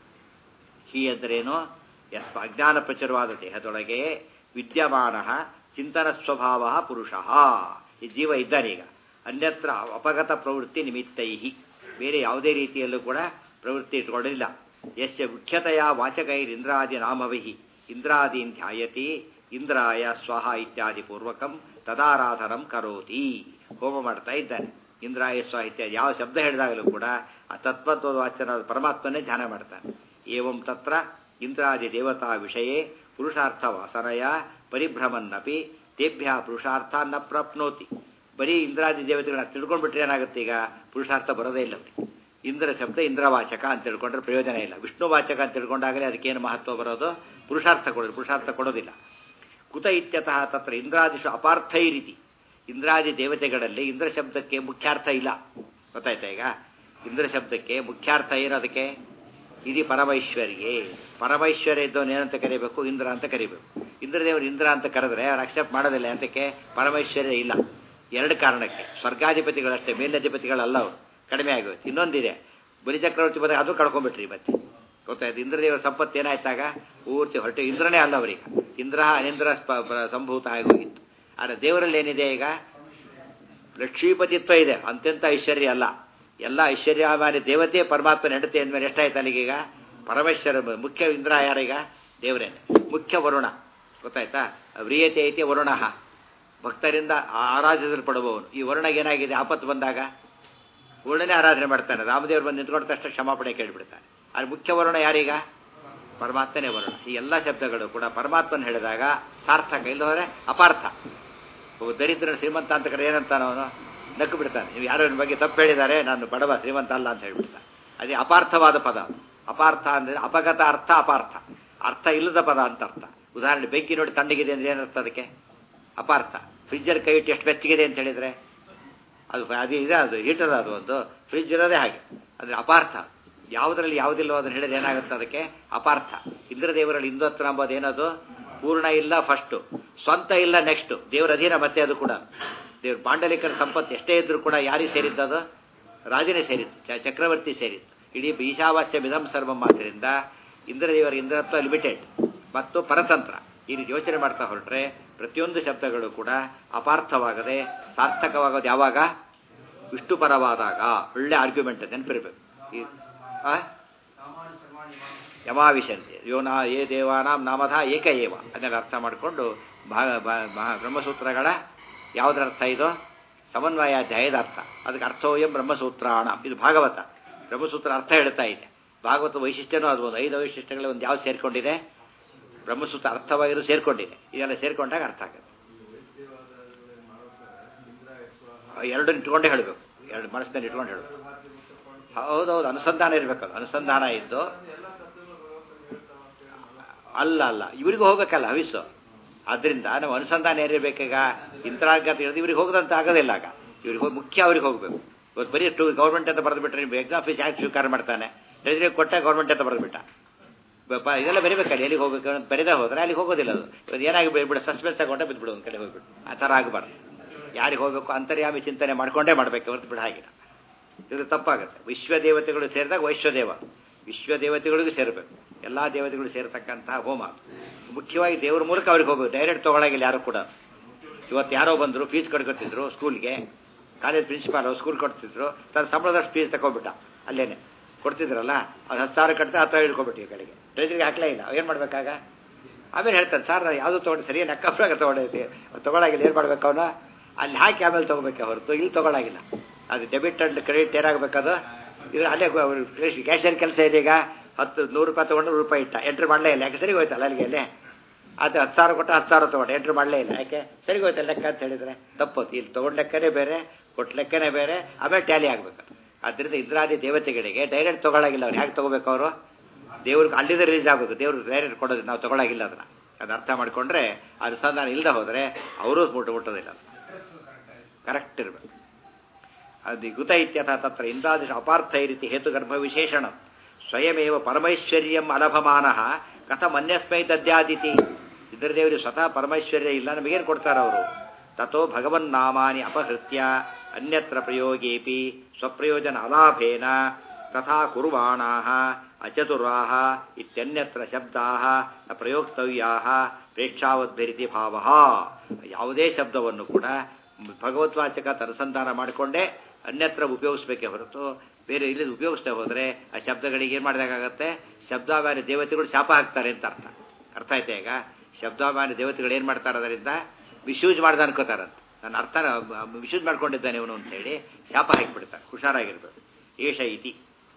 ಹಿ ಅಂದ್ರೇನು? ಅಜ್ಞಾನ ಪ್ರಚುರವಾದ ದೇಹದೊಳಗೆ ವಿದ್ಯಮಾನ ಚಿಂತನ ಸ್ವಭಾವ ಪುರುಷ. ಈ ಜೀವ ಇದ್ದಾನೀಗ. ಅನ್ಯತ್ರ ಅಪಗತ ಪ್ರವೃತ್ತಿ ನಿಮಿತ್ತೈ. ಬೇರೆ ಯಾವುದೇ ರೀತಿಯಲ್ಲೂ ಕೂಡ ಪ್ರವೃತ್ತಿ ಇಟ್ಕೊಳ್ಳಿಲ್ಲ. ಯಶ್ಯ ಮುಖ್ಯತೆಯ ವಾಚಕೈರಿಂದ್ರಾದಿ ನಾಮವಿಹಿ ಇಂದ್ರಾದೀನ್ ಧ್ಯಾಯತಿ ಇಂದ್ರಾಯ ಸ್ವಹ ಇತ್ಯಾದಿ ಪೂರ್ವಕಂ ತದಾರಾಧನಂ ಕರೋತಿ. ಹೋಮ ಮಾಡ್ತಾ ಇದ್ದಾನೆ. ಇಂದ್ರಾಯ ಸ್ವ ಇತ್ಯಾದಿ ಯಾವ ಶಬ್ದ ಹೇಳಿದಾಗಲೂ ಕೂಡ ಆ ತತ್ವತ್ವದ ವಾಚನ ಪರಮಾತ್ಮನೇ ಧ್ಯಾನ ಮಾಡ್ತಾನೆ. ಏವಂ ತತ್ರ ಇಂದ್ರಾದಿ ದೇವತಾ ವಿಷಯೇ ಪುರುಷಾರ್ಥ ವಾಸನಯ ಪರಿಭ್ರಮನ್ನಪಿ ತೇಭ್ಯ ಪುರುಷಾರ್ಥ ನ ಪ್ರಾಪ್ನೋತಿ. ಬರೀ ಇಂದ್ರಾದಿ ದೇವತೆಗಳನ್ನ ತಿಳ್ಕೊಂಡ್ಬಿಟ್ರೆ ಏನಾಗುತ್ತೆ? ಈಗ ಪುರುಷಾರ್ಥ ಬರೋದೇ ಇಲ್ಲ. ಇಂದ್ರ ಶಬ್ದ ಇಂದ್ರವಾಚಕ ಅಂತ ತಿಳ್ಕೊಂಡ್ರೆ ಪ್ರಯೋಜನ ಇಲ್ಲ. ವಿಷ್ಣುವಾಚಕ ಅಂತ ತಿಳ್ಕೊಂಡಾಗಲೇ ಅದಕ್ಕೇನು ಮಹತ್ವ ಬರೋದು? ಪುರುಷಾರ್ಥ ಕೊಡೋದು. ಪುರುಷಾರ್ಥ ಕೊಡೋದಿಲ್ಲ. ಕುತ ಇತ್ಯತಃ ತತ್ರ ಇಂದ್ರಾದಿಷು ಅಪಾರ್ಥೈ ರೀತಿ. ಇಂದ್ರಾದಿ ದೇವತೆಗಳಲ್ಲಿ ಇಂದ್ರ ಶಬ್ದಕ್ಕೆ ಮುಖ್ಯಾರ್ಥ ಇಲ್ಲ. ಗೊತ್ತಾಯ್ತಾ? ಈಗ ಇಂದ್ರ ಶಬ್ದಕ್ಕೆ ಮುಖ್ಯಾರ್ಥ ಏನು? ಅದಕ್ಕೆ ಇದು ಪರಮೈಶ್ವರ್ಯೇ. ಪರಮೈಶ್ವರ್ಯ ಇದ್ದವನು ಏನಂತ ಕರಿಬೇಕು? ಇಂದ್ರ ಅಂತ ಕರಿಬೇಕು. ಇಂದ್ರದೇವರು ಇಂದ್ರ ಅಂತ ಕರೆದ್ರೆ ಅವ್ರು ಅಕ್ಸೆಪ್ಟ್ ಮಾಡೋದಿಲ್ಲ. ಅಂತಕ್ಕೆ ಪರಮೈಶ್ವರ್ಯ ಇಲ್ಲ. 2 ಕಾರಣಕ್ಕೆ. ಸ್ವರ್ಗಾಧಿಪತಿಗಳಷ್ಟೇ, ಮೇಲಧಿಪತಿಗಳಲ್ಲ, ಅವರು ಕಡಿಮೆ ಆಗೋಯ್ತು. ಇನ್ನೊಂದಿದೆ, ಬಲಿಚಕ್ರವರ್ತಿ ಬಂದಾಗ ಅದು ಕಳ್ಕೊಂಡ್ಬಿಟ್ರಿ ಮತ್ತೆ. ಗೊತ್ತಾಯ್ತು? ಇಂದ್ರದೇವರ ಸಂಪತ್ತು ಏನಾಯ್ತಾಗ ಪೂರ್ತಿ ಹೊರಟು. ಇಂದ್ರನೇ ಅಲ್ಲ ಅವರೀಗ. ಇಂದ್ರ ಅನಿಂದ್ರ ಸಂಭೂತ ಆಗೋಗಿತ್ತು. ಆದರೆ ದೇವರಲ್ಲಿ ಏನಿದೆ? ಈಗ ಲಕ್ಷ್ಮೀಪತಿತ್ವ ಇದೆ, ಅಂತ್ಯಂತ ಐಶ್ವರ್ಯ ಅಲ್ಲ. ಎಲ್ಲ ಐಶ್ವರ್ಯವಾದ ದೇವತೆ ಪರಮಾತ್ಮನ ಹೆಂಡತಿ ಅಂದಮೇಲೆ ಎಷ್ಟಾಯ್ತು ಅಲ್ಲಿಗೀಗ? ಪರಮೇಶ್ವರ ಮುಖ್ಯ. ಇಂದ್ರ ಯಾರೀಗ? ದೇವರೇನೆ. ಮುಖ್ಯ ವರುಣ. ಗೊತ್ತಾಯ್ತಾ? ವ್ರಿಯತೆ ಐತಿ ವರುಣ, ಭಕ್ತರಿಂದ ಆರಾಧಿಸಲ್ಪಡುವವನು. ಈ ವರುಣಗೆ ಏನಾಗಿದೆ? ಆಪತ್ತು ಬಂದಾಗ ವರುಣನೇ ಆರಾಧನೆ ಮಾಡ್ತಾನೆ. ರಾಮದೇವರು ಬಂದು ನಿಂತ್ಕೊಂಡ ತಕ್ಷಣ ಕ್ಷಮಾಪಣೆ ಕೇಳಿಬಿಡ್ತಾನೆ. ಆದರೆ ಮುಖ್ಯ ವರುಣ ಯಾರೀಗ? ಪರಮಾತ್ಮನೇ ವರುಣ. ಈ ಎಲ್ಲ ಶಬ್ದಗಳು ಕೂಡ ಪರಮಾತ್ಮನ ಹೇಳಿದಾಗ ಸಾರ್ಥಕ, ಇಲ್ಲವರೆ ಅಪಾರ್ಥ. ದರಿದ್ರ ಶ್ರೀಮಂತ ಅಂತ ಕಡೆ ಏನಂತಾನ ಅವನು? ನಕ್ಕು ಬಿಡ್ತಾನೆ. ನೀವು ಯಾರೋ ನನ್ನ ಬಗ್ಗೆ ತಪ್ಪು ಹೇಳಿದ್ದಾರೆ, ನಾನು ಬಡವ ಶ್ರೀಮಂತ ಅಲ್ಲ ಅಂತ ಹೇಳ್ಬಿಡ್ತಾನೆ. ಅದೇ ಅಪಾರ್ಥವಾದ ಪದ. ಅಪಾರ್ಥ ಅಂದರೆ ಅಪಗತ ಅರ್ಥ, ಅಪಾರ್ಥ ಅರ್ಥ ಇಲ್ಲದ ಪದ ಅಂತ ಅರ್ಥ. ಉದಾಹರಣೆ, ಬೆಂಕಿ ನೋಡಿ ತಣ್ಣಗಿದೆ ಅಂದರೆ ಏನರ್ಥ? ಅದಕ್ಕೆ ಅಪಾರ್ಥ. ಫ್ರಿಜ್ಜಲ್ಲಿ ಕೈ ಇಟ್ಟು ಎಷ್ಟು ಬೆಚ್ಚಗಿದೆ ಅಂತ ಹೇಳಿದರೆ ಅದು ಇದೆ, ಅದು ಹೀಟರ್, ಅದು ಒಂದು ಫ್ರಿಜ್ ಇರೋದೇ ಹಾಗೆ. ಅಂದರೆ ಅಪಾರ್ಥ. ಯಾವುದರಲ್ಲಿ ಯಾವುದಿಲ್ಲೋ ಅದನ್ನು ಹೇಳಿದ್ರೆ ಏನಾಗುತ್ತೆ? ಅದಕ್ಕೆ ಅಪಾರ್ಥ. ಇಂದ್ರದೇವರಲ್ಲಿ ಇಂದ್ರತ್ರ ಅಂಬೋದು ಏನದು? ಪೂರ್ಣ ಇಲ್ಲ ಫಸ್ಟು, ಸ್ವಂತ ಇಲ್ಲ ನೆಕ್ಸ್ಟು, ದೇವರ ಅಧೀನ ಮತ್ತೆ ಅದು ಕೂಡ. ದೇವ್ರ ಪಾಂಡಲಿಕರ ಸಂಪತ್ತು ಎಷ್ಟೇ ಇದ್ರೂ ಕೂಡ ಯಾರಿಗೆ ಸೇರಿದ್ದದು? ರಾಜನೇ ಸೇರಿತ್ತು, ಚಕ್ರವರ್ತಿ ಸೇರಿತ್ತು. ಇಡೀ ಈಶಾವಾಸ್ಯ ವಿಧಂ ಸರ್ವಂ ಆದ್ದರಿಂದ ಇಂದ್ರದೇವರ ಇಂದ್ರತ್ವ ಲಿಮಿಟೆಡ್ ಮತ್ತು ಪರತಂತ್ರ. ಈ ರೀತಿ ಯೋಚನೆ ಮಾಡ್ತಾ ಹೊರಟ್ರೆ ಪ್ರತಿಯೊಂದು ಶಬ್ದಗಳು ಕೂಡ ಅಪಾರ್ಥವಾಗದೆ ಸಾರ್ಥಕವಾಗೋದು ಯಾವಾಗ? ವಿಷ್ಣುಪರವಾದಾಗ. ಒಳ್ಳೆ ಆರ್ಗ್ಯುಮೆಂಟ್ ನೆನಪಿರ್ಬೇಕು. ಯಮಾವಿಶಂತಿ ಯೋನ ಏ ದೇವಾನಾಂ ನಾಮಧ ಏಕ ಏವ ಅದನ್ನೆಲ್ಲ ಅರ್ಥ ಮಾಡಿಕೊಂಡು ಬ್ರಹ್ಮಸೂತ್ರಗಳ ಯಾವುದರ ಅರ್ಥ ಇದು? ಸಮನ್ವಯಾಧ್ಯಾಯದ ಅರ್ಥ. ಅದಕ್ಕೆ ಅರ್ಥೋಯಂ ಬ್ರಹ್ಮಸೂತ್ರಾಣ. ಇದು ಭಾಗವತ. ಬ್ರಹ್ಮಸೂತ್ರ ಅರ್ಥ ಹೇಳ್ತಾ ಇದೆ. ಭಾಗವತ ವೈಶಿಷ್ಟ್ಯನೂ ಅದು ಒಂದು 5 ವೈಶಿಷ್ಟ್ಯಗಳಲ್ಲಿ ಒಂದು ಯಾವ್ದು ಸೇರಿಕೊಂಡಿದೆ? ಬ್ರಹ್ಮಸೂತ್ರ ಅರ್ಥವಾಗಿರೋ ಸೇರಿಕೊಂಡಿದೆ. ಇದೆಲ್ಲ ಸೇರ್ಕೊಂಡಾಗ ಅರ್ಥ ಆಗುತ್ತೆ. ಎರಡನ್ನ ಇಟ್ಕೊಂಡೇ ಹೇಳಬೇಕು, ಎರಡು ಮನಸ್ಸಿನಲ್ಲಿ ಇಟ್ಕೊಂಡು ಹೇಳಬೇಕು. ಹೌದೌದು, ಅನುಸಂಧಾನ ಇರಬೇಕಲ್ಲ. ಅನುಸಂಧಾನ ಇದ್ದು ಅಲ್ಲ ಇವರಿಗೂ ಹೋಗ್ಬೇಕಲ್ಲ ಹವಿಸ್ಸು. ಆದ್ರಿಂದ ನಾವು ಅನುಸಂಧಾನ ಏರಿರ್ಬೇಕೀಗ. ಇಂತರಾಗತ ಇವ್ರಿಗೆ ಹೋಗದಂತ ಆಗೋದಿಲ್ಲ. ಆಗ ಇವ್ರಿಗೆ ಹೋಗಿ ಮುಖ್ಯ ಅವ್ರಿಗೆ ಹೋಗ್ಬೇಕು. ಇವತ್ತು ಬರೀ ಗೌರ್ಮೆಂಟ್ ಅಂತ ಬರೆದು ಬಿಟ್ರೆ ನೀವು ಎಕ್ಸಾಮ್ ಫೀಸ್ ಯಾಕೆ ಸ್ವೀಕಾರ ಮಾಡ್ತಾನೆ? ಟ್ರೆಜರಿಗೆ ಕೊಟ್ಟ ಗೌರ್ಮೆಂಟ್ ಅಂತ ಬರೆದು ಬಿಟ್ಟ. ಇದೆಲ್ಲ ಬರೀಬೇಕಲ್ಲ. ಎಲ್ಲಿಗೆ ಹೋಗ್ಬೇಕು ಅಂತ ಬರೀದೇ ಹೋದ್ರೆ ಅಲ್ಲಿಗೆ ಹೋಗೋದಿಲ್ಲ. ಅದು ಇವತ್ತು ಏನಾಗಿ ಬಿಡ ಸಸ್ಪೆನ್ಸ್ ಆಗೊಂಡೆ ಬಿದ್ದುಬಿಡು ಒಂದು ಕಡೆ ಹೋಗ್ಬಿಟ್ಟು. ಆ ಥರ ಆಗಬಾರ್ದು. ಯಾರಿಗೆ ಹೋಗಬೇಕು ಅಂತರ್ಯಾಮಿ ಚಿಂತನೆ ಮಾಡ್ಕೊಂಡೇ ಮಾಡಬೇಕು ಹೊರತು ಬಿಡ ಹಾಗಿಲ್ಲ. ಇದು ತಪ್ಪಾಗುತ್ತೆ. ವಿಶ್ವದೇವತೆಗಳು ಸೇರಿದಾಗ ವೈಶ್ವದೇವ, ವಿಶ್ವದೇವತೆಗಳಿಗೂ ಸೇರಬೇಕು. ಎಲ್ಲ ದೇವತೆಗಳು ಸೇರತಕ್ಕಂತಹ ಹೋಮ. ಮುಖ್ಯವಾಗಿ ದೇವ್ರ ಮೂಲಕ ಅವ್ರಿಗೆ ಹೋಗ್ಬೇಕು. ಡೈರೆಕ್ಟ್ ತೊಗೊಳಗಿಲ್ಲ ಯಾರು ಕೂಡ. ಇವತ್ತು ಯಾರೋ ಬಂದರು ಫೀಸ್ ಕಟ್ಕೊತಿದ್ರು ಸ್ಕೂಲ್ಗೆ, ಕಾಲೇಜ್ ಪ್ರಿನ್ಸಿಪಾಲ್ ಸ್ಕೂಲ್ ಕೊಡ್ತಿದ್ರು, ತನ್ನ ಸಂಬಳದಷ್ಟು ಫೀಸ್ ತಗೊಂಡ್ಬಿಟ್ಟ. ಅಲ್ಲೇನೆ ಕೊಡ್ತಿದ್ರಲ್ಲ, ಅದು 10,000 ಕಟ್ತಾ 10,000 ಇಟ್ಕೊಬಿಟ್ಟು ಈ ಕಡೆಗೆ ಟ್ರೆಜರಿಗೆ ಹಾಕ್ಲೇ ಇಲ್ಲ. ಏನು ಮಾಡ್ಬೇಕಾಗ? ಆಮೇಲೆ ಹೇಳ್ತಾರೆ, ಸರ್ ಯಾವುದು ತೊಗೊಂಡು ಸರಿ ಲೆಕ್ಕಪ್ರಾಗ ತೊಗೊಂಡೈತಿ, ತೊಗೊಳಾಗಿಲ್ಲ, ಏನು ಮಾಡ್ಬೇಕು ಅವನು? ಅಲ್ಲಿ ಹಾಕಿ ಆಮೇಲೆ ತೊಗೋಬೇಕೆ ಹೊರತು ಇಲ್ಲಿ ತೊಗೊಳಾಗಿಲ್ಲ. ಅದು ಡೆಬಿಟ್ ಅಂಡ್ ಕ್ರೆಡಿಟ್ ಏನಾಗಬೇಕದು? ಇದು ಅಲ್ಲೇ ಕ್ಯಾಶಿಯರ್ ಕೆಲಸ ಇದೆ. ಈಗ 100 ರೂಪಾಯಿ ತೊಗೊಂಡು ₹1 ಇಟ್ಟ, ಎಂಟ್ರಿ ಮಾಡಲೇ ಇಲ್ಲ. ಯಾಕೆ ಸರಿಗೆ ಹೋಯ್ತಲ್ಲ ಅಲ್ಲಿಗೆ ಅಲ್ಲಿ. ಅದು 10,000 ಕೊಟ್ಟು 10,000 ತೊಗೊಂಡು ಎಂಟ್ರಿ ಮಾಡಲೇ ಇಲ್ಲ. ಯಾಕೆ ಸರಿಗೆ ಹೋಯ್ತಲ್ಲ ಲೆಕ್ಕ ಅಂತ ಹೇಳಿದರೆ ತಪ್ಪೋದು. ಇಲ್ಲಿ ತೊಗೊಂಡು ಲೆಕ್ಕನೇ ಬೇರೆ, ಕೊಟ್ಟು ಲೆಕ್ಕನೇ ಬೇರೆ, ಆಮೇಲೆ ಟ್ಯಾಲಿ ಆಗಬೇಕು. ಆದ್ದರಿಂದ ಇಂದ್ರಾದಿ ದೇವತೆಗಳಿಗೆ ಡೈರೆಕ್ಟ್ ತೊಗೊಳಾಗಿಲ್ಲ. ಅವ್ರು ಹೇಗೆ ತೊಗೋಬೇಕು? ಅವರು ದೇವ್ರಿಗೆ ಅಲ್ಲಿಂದ ರಿಲೀಸ್ ಆಗಬೇಕು. ದೇವ್ರಿಗೆ ಡೈರೆಕ್ಟ್ ಕೊಡೋದು ನಾವು ತೊಗೊಳಾಗಿಲ್ಲ. ಅದನ್ನು ಅರ್ಥ ಮಾಡಿಕೊಂಡ್ರೆ ಅನುಸಂಧಾನ ಇಲ್ಲದೆ ಹೋದರೆ ಅವರೂ ಮುಟ್ಟೋದಿಲ್ಲ. ಕರೆಕ್ಟ್ ಇರಬೇಕು. ಅದು ಗುತ ಇತ್ಯಥ ತತ್ರ ಇಂದ್ರಾದಿಶ ಅಪಾರ್ಥ ರೀತಿ ಹೇತುಗರ್ಭ ವಿಶೇಷಣ ಸ್ವಯಮೇವ ಪರಮೈಶ್ವರ್ಯಂ ಅಲಭಮಾನಃ ಕಥಮನ್ಯಸ್ಮೈ ದದ್ಯಾದಿತಿ. ಇಂದ್ರದೇವರಿಗೆ ಸ್ವತಃ ಪರಮೈಶ್ವರ್ಯ ಇಲ್ಲ, ನಮಗೇನು ಕೊಡ್ತಾರೆ ಅವರು? ತಥೋ ಭಗವನ್ನಾಮಾನಿ ಅಪಹೃತ್ಯ ಅನ್ಯತ್ರ ಪ್ರಯೋಗೇಪಿ ಸ್ವಪ್ರಯೋಜನ ಅಲಾಭೇನ ತಥಾ ಕುರ್ವಾಣಾಃ ಅಚತುರಾಃ ಇತ್ಯನ್ಯತ್ರ ಶಬ್ದಾಃ ನ ಪ್ರಯೋಕ್ತವ್ಯಾಃ ಪ್ರೇಕ್ಷಾವದ್ಭಿರಿತಿ ಭಾವಃ. ಯಾವುದೇ ಶಬ್ದವನ್ನು ಕೂಡ ಭಗವದ್ವಾಚಕ ಅನುಸಂಧಾನ ಮಾಡಿಕೊಂಡೇ ಅನ್ಯತ್ರ ಉಪಯೋಗಿಸ್ಬೇಕೇ ಹೊರತು ಬೇರೆ ಇಲ್ಲಿ ಉಪಯೋಗಿಸ್ತೇ ಹೋದರೆ ಆ ಶಬ್ದಗಳಿಗೆ ಏನು ಮಾಡಿದಾಗತ್ತೆ? ಶಬ್ದಾಭಿಮಾನಿ ದೇವತೆಗಳು ಶಾಪ ಹಾಕ್ತಾರೆ ಅಂತ ಅರ್ಥ. ಅರ್ಥ ಆಯ್ತಾ? ಈಗ ಶಬ್ದಾಭಿಮಾನಿ ದೇವತೆಗಳು ಏನು ಮಾಡ್ತಾರೆ? ಅದರಿಂದ ಮಿಸ್ಯೂಸ್ ಮಾಡ್ದೆ ಅನ್ಕೋತಾರಂತ. ನನ್ನ ಅರ್ಥ ಮಿಸ್ಯೂಸ್ ಮಾಡ್ಕೊಂಡಿದ್ದಾನೆ ಇವನು ಅಂತ ಹೇಳಿ ಶಾಪ ಹಾಕಿಬಿಡ್ತಾರೆ. ಹುಷಾರಾಗಿರ್ಬೇಕು. ಏಷ ಇತಿ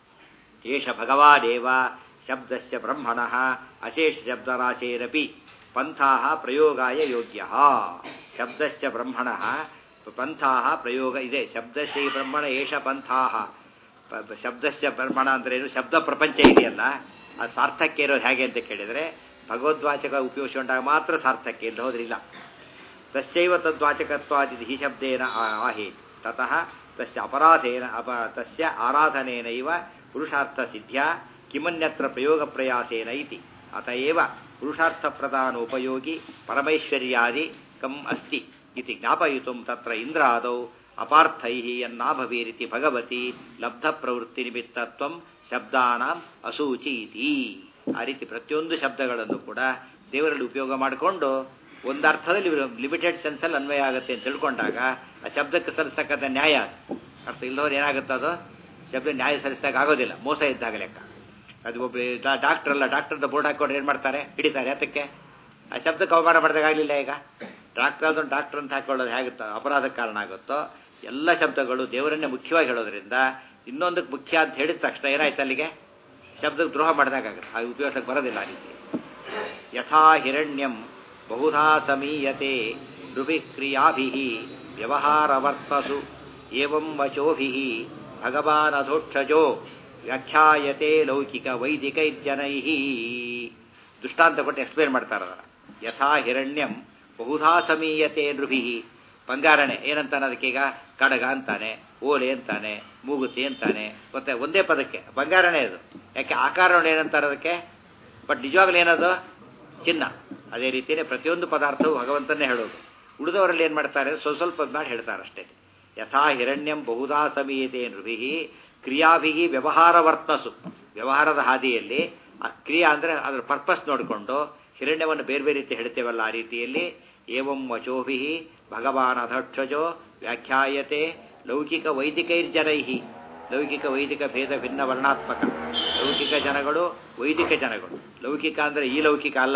ಏಷ ಭಗವಾದೇವ ಶಬ್ದಸ್ಯ ಬ್ರಹ್ಮಣಃ ಅಶೇಷ ಶಬ್ದರಾಶೇರಪಿ ಪಂಥಾಃ ಪ್ರಯೋಗಾಯ ಯೋಗ್ಯಃ. ಶಬ್ದಸ್ಯ ಬ್ರಹ್ಮಣಃ ಪಂಥಾಃ ಪ್ರಯೋಗ ಇದೆ. ಶಬ್ದಸ್ಯ ಬ್ರಹ್ಮಣ ಏಷ ಪಂಥಾಃ. ಶಬ್ದಸ್ಯ ಬ್ರಹ್ಮಣ ಅಂದ್ರೆ ಏನು? ಶಬ್ದ ಪ್ರಪಂಚ ಇದೆಯಲ್ಲ, ಅದು ಸಾರ್ಥಕ್ಯ ಇರೋದು ಹೇಗೆ ಅಂತ ಕೇಳಿದರೆ ಭಗವದ್ವಾಚಕ ಉಪಯೋಗಿಸಿಕೊಂಡಾಗ ಮಾತ್ರ ಸಾರ್ಥಕ್ಯ, ಇಲ್ಲ ಹೋದ್ರಿಲ್ಲ. ತಸ್ಯೈವ ತದ್ವಾಚಕತ್ವಾದಿ ಹಿ ಶಬ್ದೇನ ಆಹಿ ತತಃ ತಸ್ಯ ಅಪರಾಧೇನ ತಸ್ಯ ಆರಾಧನೇನೈವ ಪುರುಷಾರ್ಥ ಸಿದ್ಧ್ಯ ಕಿಮನ್ಯತ್ರ ಪ್ರಯೋಗ ಪ್ರಯಾಸೇನ ಇತಿ. ಅತಏವ ಪುರುಷಾರ್ಥ ಪ್ರಧಾನೋಪಯೋಗಿ ಪರಮೈಶ್ವರ್ಯಾದಿ ಕಂ ಅಸ್ತಿ ಇತಿ ಜ್ಞಾಪಯಿತುಂ ತತ್ರ ಇಂದ್ರಾದೌ ಅಪಾರ್ಥೈಃ ಯನ್ನಾಭವೇರಿತಿ ಭಗವತಿ ಲಬ್ಧ ಪ್ರವೃತ್ತಿ ನಿಮಿತ್ತತ್ವಂ ಶಬ್ದಾನಾಂ ಅಸೂಚಿ ಇತಿ. ಆ ರೀತಿ ಪ್ರತಿಯೊಂದು ಶಬ್ದಗಳನ್ನು ಕೂಡ ದೇವರಲ್ಲಿ ಉಪಯೋಗ ಮಾಡಿಕೊಂಡು ಒಂದರ್ಥದಲ್ಲಿ ಲಿಮಿಟೆಡ್ ಸೆನ್ಸಲ್ಲಿ ಅನ್ವಯ ಆಗುತ್ತೆ ಅಂತ ತಿಳ್ಕೊಂಡಾಗ ಆ ಶಬ್ದಕ್ಕೆ ಸಲ್ಲಿಸ್ತಕ್ಕಂಥ ನ್ಯಾಯ ಅರ್ಥ ಇಲ್ಲದವ್ರು ಏನಾಗುತ್ತೆ? ಅದು ಶಬ್ದ ನ್ಯಾಯ ಸಲ್ಲಿಸಿದಾಗ ಆಗೋದಿಲ್ಲ, ಮೋಸ ಇದ್ದಾಗ ಲೆಕ್ಕ. ಅದು ಒಬ್ಬ ಡಾಕ್ಟರ್ ಅಲ್ಲ, ಡಾಕ್ಟರ್ದ ಬೋರ್ಡ್ ಹಾಕೊಂಡು ಏನು ಮಾಡ್ತಾರೆ? ಹಿಡಿತಾರೆ. ಅದಕ್ಕೆ ಆ ಶಬ್ದಕ್ಕೆ ಅವಮಾನ ಮಾಡಿದಾಗ ಆಗಲಿಲ್ಲ. ಈಗ ಡಾಕ್ಟರ್ ಅದೊಂದು ಡಾಕ್ಟರ್ ಅಂತ ಹಾಕೊಳ್ಳೋದು ಹೇಗುತ್ತೋ ಅಪರಾಧಕ್ಕೆ ಕಾರಣ ಆಗುತ್ತೋ, ಎಲ್ಲ ಶಬ್ದಗಳು ದೇವರನ್ನೇ ಮುಖ್ಯವಾಗಿ ಹೇಳೋದ್ರಿಂದ ಇನ್ನೊಂದಕ್ಕೆ ಮುಖ್ಯ ಅಂತ ಹೇಳಿದ ತಕ್ಷಣ ಏನಾಯ್ತು? ಅಲ್ಲಿಗೆ ಶಬ್ದಕ್ಕೆ ದ್ರೋಹ ಮಾಡಿದಾಗುತ್ತೆ. ಅದು ಉಪಯೋಗಕ್ಕೆ ಬರೋದಿಲ್ಲ. ಆ ರೀತಿ ಯಥಾ ಹಿರಣ್ಯಂ ಬಹುಧಾ ಸಮೀಯತೆ ನೃಭಿಕ್ರಿಯಾಭಿಃ ವ್ಯವಹಾರವರ್ತಸು ಏವಂ ವಚೋಭಿಃ ಭಗವಾನ್ ಅಧೋಕ್ಷಜೋ ವ್ಯಾಖ್ಯಾಯತೆ ಲೌಕಿಕ ವೈದಿಕೈರ್ಜನೈಃ. ದೃಷ್ಟಾಂತ ಕೊಟ್ಟು ಎಕ್ಸ್ಪ್ಲೇನ್ ಮಾಡ್ತಾರೆ ಅದನ್ನು. ಯಥಾ ಹಿರಣ್ಯಂ ಬಹುಧಾ ಸಮೀಯತೆ ನೃಭಿಃ. ಬಂಗಾರನೆ ಏನಂತಾನೆ ಅದಕ್ಕೀಗ? ಕಡಗ ಅಂತಾನೆ, ಓಲೆ ಅಂತಾನೆ, ಮೂಗುತಿ ಅಂತಾನೆ. ಮತ್ತೆ ಒಂದೇ ಪದಕ್ಕೆ ಬಂಗಾರನೇ ಅದು. ಯಾಕೆ ಆಕಾರವನ್ನು ಏನಂತಾರೆ ಅದಕ್ಕೆ? ಬಟ್ ನಿಜವಾಗ್ಲೂ ಏನದು? ಚಿನ್ನ. ಅದೇ ರೀತಿಯೇ ಪ್ರತಿಯೊಂದು ಪದಾರ್ಥವು ಭಗವಂತನೇ ಹೇಳೋದು. ಉಳಿದವರಲ್ಲಿ ಏನು ಮಾಡ್ತಾರೆ, ಸ್ವಲ್ಪ ಮಾಡಿ ಹೇಳ್ತಾರೆ ಅಷ್ಟೇ. ಯಥಾ ಹಿರಣ್ಯಂ ಬಹುಧಾ ಸಮೀಯತೆ ನೃಭಿ ಕ್ರಿಯಾಭಿ ವ್ಯವಹಾರ ವರ್ತಸು. ವ್ಯವಹಾರದ ಹಾದಿಯಲ್ಲಿ ಕ್ರಿಯಾ ಅಂದರೆ ಅದರ ಪರ್ಪಸ್ ನೋಡಿಕೊಂಡು ಹಿರಣ್ಯವನ್ನು ಬೇರೆ ಬೇರೆ ರೀತಿ ಹೇಳ್ತೇವಲ್ಲ, ಆ ರೀತಿಯಲ್ಲಿ ಏವಂ ವಚೋಭಿ ಭಗವಾನ್ ಅಧಕ್ಷಜೋ ವ್ಯಾಖ್ಯಾಯತೆ ಲೌಕಿಕ ವೈದಿಕೈರ್ಜನೈ. ಲೌಕಿಕ ವೈದಿಕ ಭೇದ ಭಿನ್ನ ವರ್ಣಾತ್ಮಕ. ಲೌಕಿಕ ಜನಗಳು ವೈದಿಕ ಜನಗಳು. ಲೌಕಿಕ ಅಂದರೆ ಈ ಲೌಕಿಕ ಅಲ್ಲ,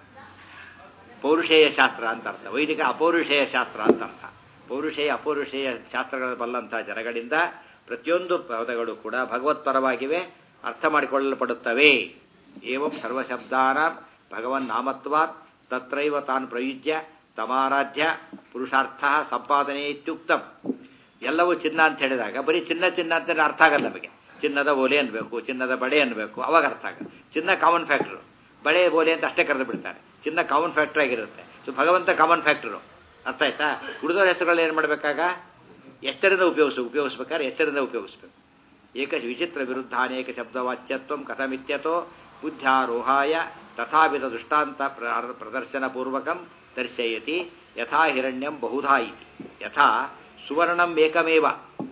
ಪೌರುಷೇಯ ಶಾಸ್ತ್ರ ಅಂತ ಅರ್ಥ. ವೈದಿಕ ಅಪೌರುಷೇಯ ಶಾಸ್ತ್ರ ಅಂತ ಅರ್ಥ. ಪೌರುಷೇಯ ಅಪೌರುಷೇಯ ಶಾಸ್ತ್ರಗಳ ಬಲ್ಲಂತಹ ಜನಗಳಿಂದ ಪ್ರತಿಯೊಂದು ಪದಗಳು ಕೂಡ ಭಗವತ್ಪರವಾಗಿವೆ, ಅರ್ಥ ಮಾಡಿಕೊಳ್ಳಲ್ಪಡುತ್ತವೆ. ಏವಂ ಸರ್ವಶಬ್ದಾನ ಭಗವನ್ ನಾಮತ್ವಾತ್ ತತ್ರೈವ ತಾನ್ ಪ್ರಯುಜ್ಯ ತಮಾರಾಧ್ಯ ಪುರುಷಾರ್ಥ ಸಂಪಾದನೆ ಇತ್ಯುಕ್ತಂ. ಎಲ್ಲವೂ ಚಿನ್ನ ಅಂತ ಹೇಳಿದಾಗ ಬರೀ ಚಿನ್ನ ಅಂತ ಅರ್ಥ ಆಗಲ್ಲ ನಮಗೆ. ಚಿನ್ನದ ಓಲೆ ಅನ್ಬೇಕು, ಚಿನ್ನದ ಬಳೆ ಅನ್ಬೇಕು, ಅವಾಗ ಅರ್ಥ ಆಗಲ್ಲ. ಚಿನ್ನ ಕಾಮನ್ ಫ್ಯಾಕ್ಟರು, ಬಳೆ ಓಲೆ ಅಂತ ಅಷ್ಟೇ ಕರೆದು ಬಿಡ್ತಾರೆ. ಚಿನ್ನ ಕಾಮನ್ ಫ್ಯಾಕ್ಟರ್ ಆಗಿರುತ್ತೆ. ಸೊ ಭಗವಂತ ಕಾಮನ್ ಫ್ಯಾಕ್ಟರು, ಅರ್ಥ ಆಯ್ತಾ? ಉಳಿದೋರ ಹೆಸರುಗಳನ್ನ ಏನು ಮಾಡಬೇಕಾಗ ಎಷ್ಟರಿಂದ ಉಪಯೋಗಿಸ್ಬೇಕಾದ್ರೆ ಎಷ್ಟರಿಂದ ಉಪಯೋಗಿಸ್ಬೇಕು. ವಿಚಿತ್ರ ವಿರುದ್ಧ ಅನೇಕ ಶಬ್ದವಾಚ್ಯತ್ವ ಕಥಮಿತ್ಯತೋ ಬುದ್ಧ್ಯಾರೋಹಾಯ ತಥಾವಿಧ ದೃಷ್ಟಾಂತ ಪ್ರದರ್ಶನ ಪೂರ್ವಕಂ ದರ್ಶಯತಿ. ಯಥಾ ಹಿರಣ್ಯಂ ಬಹುಧಾ ಇತಿ. ಯಥಾ ಸುವರ್ಣಂ ಏಕಮೇವ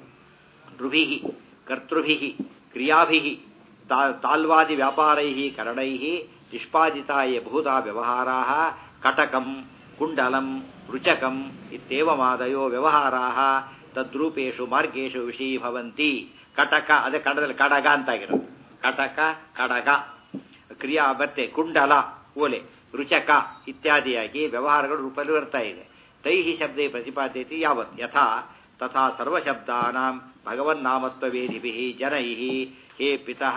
ನೃಭಿಃ ಕರ್ತೃಭಿಃ ಕ್ರಿಯಾಭಿಃ ತಾಲ್ವಾದಿ ವ್ಯಾಪಾರೈಃ ಕರಣೈಃ ನಿಷ್ಪಾದಿತಾಯ ಬಹುಧಾ ವ್ಯವಹಾರಾಃ ಕಟಕಂ ಕುಂಡಲಂ ರುಚಕಂ ಇತ್ಯೇವಮಾದಯೋ ವ್ಯವಹಾರಾಃ ತದ್ರೂಪೇಷು ಮಾರ್ಗೇಷು ವಿಷಯೀಭವಂತಿ. ಕಟಕ ಅದೇ ಕನ್ನಡದಲ್ಲಿ ಕಡಗ ಅಂತಾಗಿರೋದು. ಕಟಕ ಕಡಗ ಕ್ರಿಯಾ ಮತ್ತೆ ಕುಂಡಲ ಓಲೆ ರುಚಕ ಇತ್ಯಾದಿಯಾಗಿ ವ್ಯವಹಾರಗಳು ರೂಪದಲ್ಲಿ ಬರ್ತಾ ಇದೆ. ತೈಹಿ ಶಬ್ದೇ ಪ್ರತಿಪಾದ್ಯತೆ ಯಾವತ್ ಯಥಾ ತಥಾ ಸರ್ವಶಬ್ದಾನಾಂ ಭಗವನ್ನಾಮತ್ವವೇದಿಭಿಃ ಜನೈಃ ಹೇ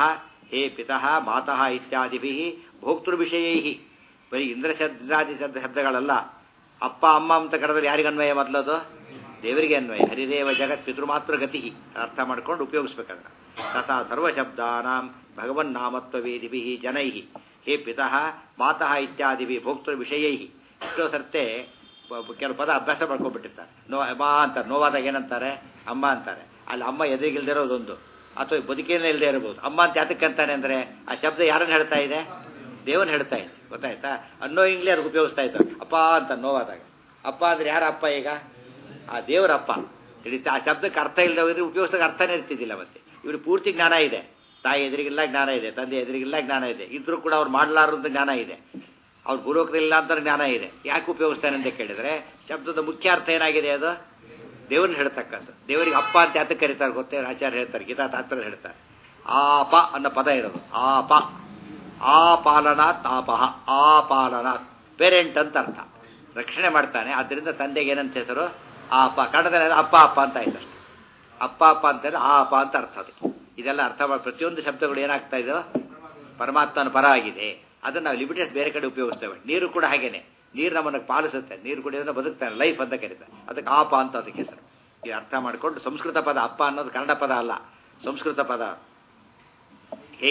ಪಿತಃ ಮಾತಃ ಇತ್ಯಾದಿಭಿಃ ಭೋಕ್ತೃವಿಷಯೈಃ. ಬರೀ ಇಂದ್ರಾದಿ ಶಬ್ದಗಳಲ್ಲ. ಅಪ್ಪ ಅಮ್ಮ ಅಂತ ಕರೆದ್ರೆ ಯಾರಿಗೆ ಅನ್ವಯ ಮೊದಲದು? ದೇವರಿಗೆ ಅನ್ವಯ. ಹರಿದೇವ ಜಗತ್ ಪಿತೃಮಾತೃ ಗತಿ ಅರ್ಥ ಮಾಡ್ಕೊಂಡು ಉಪಯೋಗಿಸ್ಬೇಕಾದ್ರೆ. ತಥಾ ಸರ್ವಶಬ್ದಾನಾಂ ಭಗವನ್ನಾಮತ್ವವೇದಿಭಿಃ ಜನೈಃ ಹೇ ಪಿತಃ ಮಾತಃ ಇತ್ಯಾದಿಭಿಃ ಭೋಕ್ತೃ ವಿಷಯೈಃ. ಎಷ್ಟೋ ಸರ್ತೆ ಕೆಲವು ಪದ ಅಭ್ಯಾಸ ಮಾಡ್ಕೊಂಡ್ಬಿಟ್ಟಿರ್ತಾರೆ. ಅಮ್ಮ ಅಂತಾರೆ, ನೋವಾದಾಗ ಏನಂತಾರೆ? ಅಮ್ಮ ಅಂತಾರೆ. ಅಲ್ಲಿ ಅಮ್ಮ ಎದುರಿಗಿಲ್ದೇ ಇರೋದೊಂದು, ಅಥವಾ ಬದುಕೇನೇ ಇಲ್ಲದೆ ಇರಬಹುದು. ಅಮ್ಮ ಅಂತ ಯಾತಕ್ಕೆ ಅಂತಾನೆ ಅಂದರೆ ಆ ಶಬ್ದ ಯಾರನ್ನು ಹೇಳ್ತಾ ಇದೆ? ದೇವನ್ ಹೇಳ್ತಾ ಇದೆ. ಗೊತ್ತಾಯ್ತಾ? ಅನ್ನೋಯಿಂಗ್ಲೇ ಅದಕ್ಕೆ ಉಪಯೋಗಿಸ್ತಾ ಇದ್ದಾರೆ. ಅಪ್ಪ ಅಂತ ನೋವಾದಾಗ. ಅಪ್ಪ ಅಂದ್ರೆ ಯಾರ ಅಪ್ಪ? ಈಗ ಆ ದೇವರ ಅಪ್ಪ. ತಿಳಿತಾ? ಆ ಶಬ್ದಕ್ಕೆ ಅರ್ಥ ಇಲ್ಲದೆ ಹೋದ್ರೆ ಉಪಯೋಗಿಸಿದಾಗ ಅರ್ಥನೇ ಇರ್ತಿದ್ದಿಲ್ಲ. ಮತ್ತೆ ಇವ್ರು ಪೂರ್ತಿ ಜ್ಞಾನ ಇದೆ. ತಾಯಿ ಎದುರಿಗಿಲ್ಲ ಜ್ಞಾನ ಇದೆ, ತಂದೆ ಎದುರಿಗಿಲ್ಲ ಜ್ಞಾನ ಇದೆ, ಇದ್ರೂ ಕೂಡ ಅವ್ರು ಮಾಡಲಾರಂತ ಜ್ಞಾನ ಇದೆ, ಅವ್ರು ಪೂರ್ವಕರಿಲ್ಲ ಅಂತ ಜ್ಞಾನ ಇದೆ. ಯಾಕೆ ಉಪಯೋಗಿಸ್ತಾನೆ ಅಂತ ಕೇಳಿದ್ರೆ ಶಬ್ದದ ಮುಖ್ಯ ಅರ್ಥ ಏನಾಗಿದೆ? ಅದು ದೇವರನ್ನ ಹೇಳ್ತಕ್ಕಂಥ. ದೇವರಿಗೆ ಅಪ್ಪ ಅಂತ ಯಾತಕ್ಕೆ ಕರೀತಾರೆ ಗೊತ್ತೇ? ಆಚಾರ್ಯ ಹೇಳ್ತಾರೆ, ಗೀತಾ ತಾತ್ಪರ್ಯ ಹೇಳ್ತಾರೆ. ಆಪ ಅನ್ನೋ ಪದ ಇರೋದು. ಆಪ ಆಪಾಲನಾತ್ ಆಪಹ. ಆಪಾಲನಾತ್ ಪೇರೆಂಟ್ ಅಂತ ಅರ್ಥ. ರಕ್ಷಣೆ ಮಾಡ್ತಾನೆ. ಆದ್ದರಿಂದ ತಂದೆಗೆ ಏನಂತ ಹೆಸರು? ಆಪ. ಕನ್ನಡದಲ್ಲಿ ಅಪ್ಪ ಅಪ್ಪ ಅಂತ ಆಯ್ತು ಅಷ್ಟೆ. ಅಪ್ಪ ಅಪ್ಪ ಅಂತಂದ್ರೆ ಆಪ ಅಂತ ಅರ್ಥ. ಅದಕ್ಕೆ ಇದೆಲ್ಲ ಅರ್ಥ ಮಾಡಿ ಪ್ರತಿಯೊಂದು ಶಬ್ದಗಳು ಏನಾಗ್ತಾ ಇದೆಯೋ ಪರಮಾತ್ಮನ ಪರ ಆಗಿದೆ. ಅದನ್ನು ನಾವು ಲಿಮಿಟೆಡ್ಸ್ ಬೇರೆ ಕಡೆ ಉಪಯೋಗಿಸ್ತೇವೆ. ನೀರು ಕೂಡ ಹಾಗೇನೆ. ನೀರು ನಮ್ಮನ್ನು ಪಾಲಿಸುತ್ತೆ. ನೀರು ಕುಡಿಯೋದನ್ನ ಬದುಕ್ತಾನೆ, ಲೈಫ್ ಅಂತ ಕರೀತಾರೆ. ಅದಕ್ಕೆ ಆಪ ಅಂತ ಅದಕ್ಕೆ ಹೆಸರು. ಈ ಅರ್ಥ ಮಾಡಿಕೊಂಡು ಸಂಸ್ಕೃತ ಪದ ಅಪ್ಪ ಅನ್ನೋದು ಕನ್ನಡ ಪದ ಅಲ್ಲ, ಸಂಸ್ಕೃತ ಪದ. ಹೇ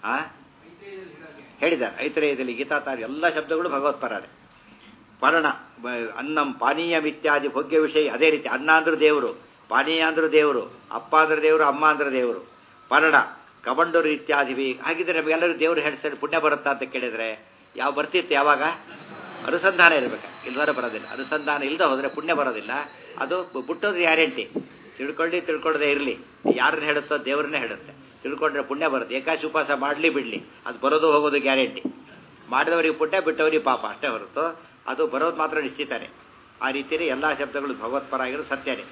ಹೇಳಿದ್ದಾರೆ ಐತರೇಯದಲ್ಲಿ ಗೀತಾತಾರಿ ಎಲ್ಲ ಶಬ್ದಗಳು ಭಗವತ್ಪರನೇ. ಪರ್ಣ ಅನ್ನಂ ಪಾನೀಯಂ ಇತ್ಯಾದಿ ಭೋಗ್ಯ ವಿಷಯ. ಅದೇ ರೀತಿ ಅನ್ನ ಅಂದ್ರೆ ದೇವರು, ಪಾನೀಯ ಅಂದ್ರೆ ದೇವರು, ಅಪ್ಪ ಅಂದ್ರೆ ದೇವರು, ಅಮ್ಮ ಅಂದ್ರೆ ದೇವರು. ಪರ್ಣ ಕಬಂಡರು ಇತ್ಯಾದಿ. ಹಾಗಿದ್ರೆ ನಮಗೆಲ್ಲರೂ ದೇವರು ಹೇಳ್ತಾರೆ ಪುಣ್ಯ ಬರುತ್ತಾ ಅಂತ ಕೇಳಿದ್ರೆ ಯಾವ ಬರ್ತಿತ್ತು? ಯಾವಾಗ ಅನುಸಂಧಾನ ಇರಬೇಕು, ಇಲ್ವರೆ ಬರೋದಿಲ್ಲ. ಅನುಸಂಧಾನ ಇಲ್ಲದೆ ಹೋದರೆ ಪುಣ್ಯ ಬರೋದಿಲ್ಲ. ಅದು ಬಿಟ್ಟೋದು ಗ್ಯಾರಂಟಿ. ತಿಳ್ಕೊಳ್ಳದೆ ಇರಲಿ. ಯಾರನ್ನ ಹೇಳುತ್ತೋ ದೇವ್ರನ್ನೇ ಹೇಳುತ್ತೆ. ತಿಳ್ಕೊಂಡ್ರೆ ಪುಣ್ಯ ಬರುತ್ತೆ. ಏಕಾಶಿ ಉಪವಾಸ ಮಾಡಲಿ ಬಿಡಲಿ, ಅದು ಬರೋದು ಹೋಗೋದು ಗ್ಯಾರಂಟಿ. ಮಾಡಿದವರಿಗೆ ಪುಣ್ಯ, ಬಿಟ್ಟವರಿಗೆ ಪಾಪ ಅಷ್ಟೇ ಹೊರತು ಅದು ಬರೋದು ಮಾತ್ರ ನಿಶ್ಚಿತಾನೆ. ಆ ರೀತಿಯಲ್ಲಿ ಎಲ್ಲ ಶಬ್ದಗಳು ಭಗವತ್ಪರ ಆಗಿರೋ ಸತ್ಯನೇ.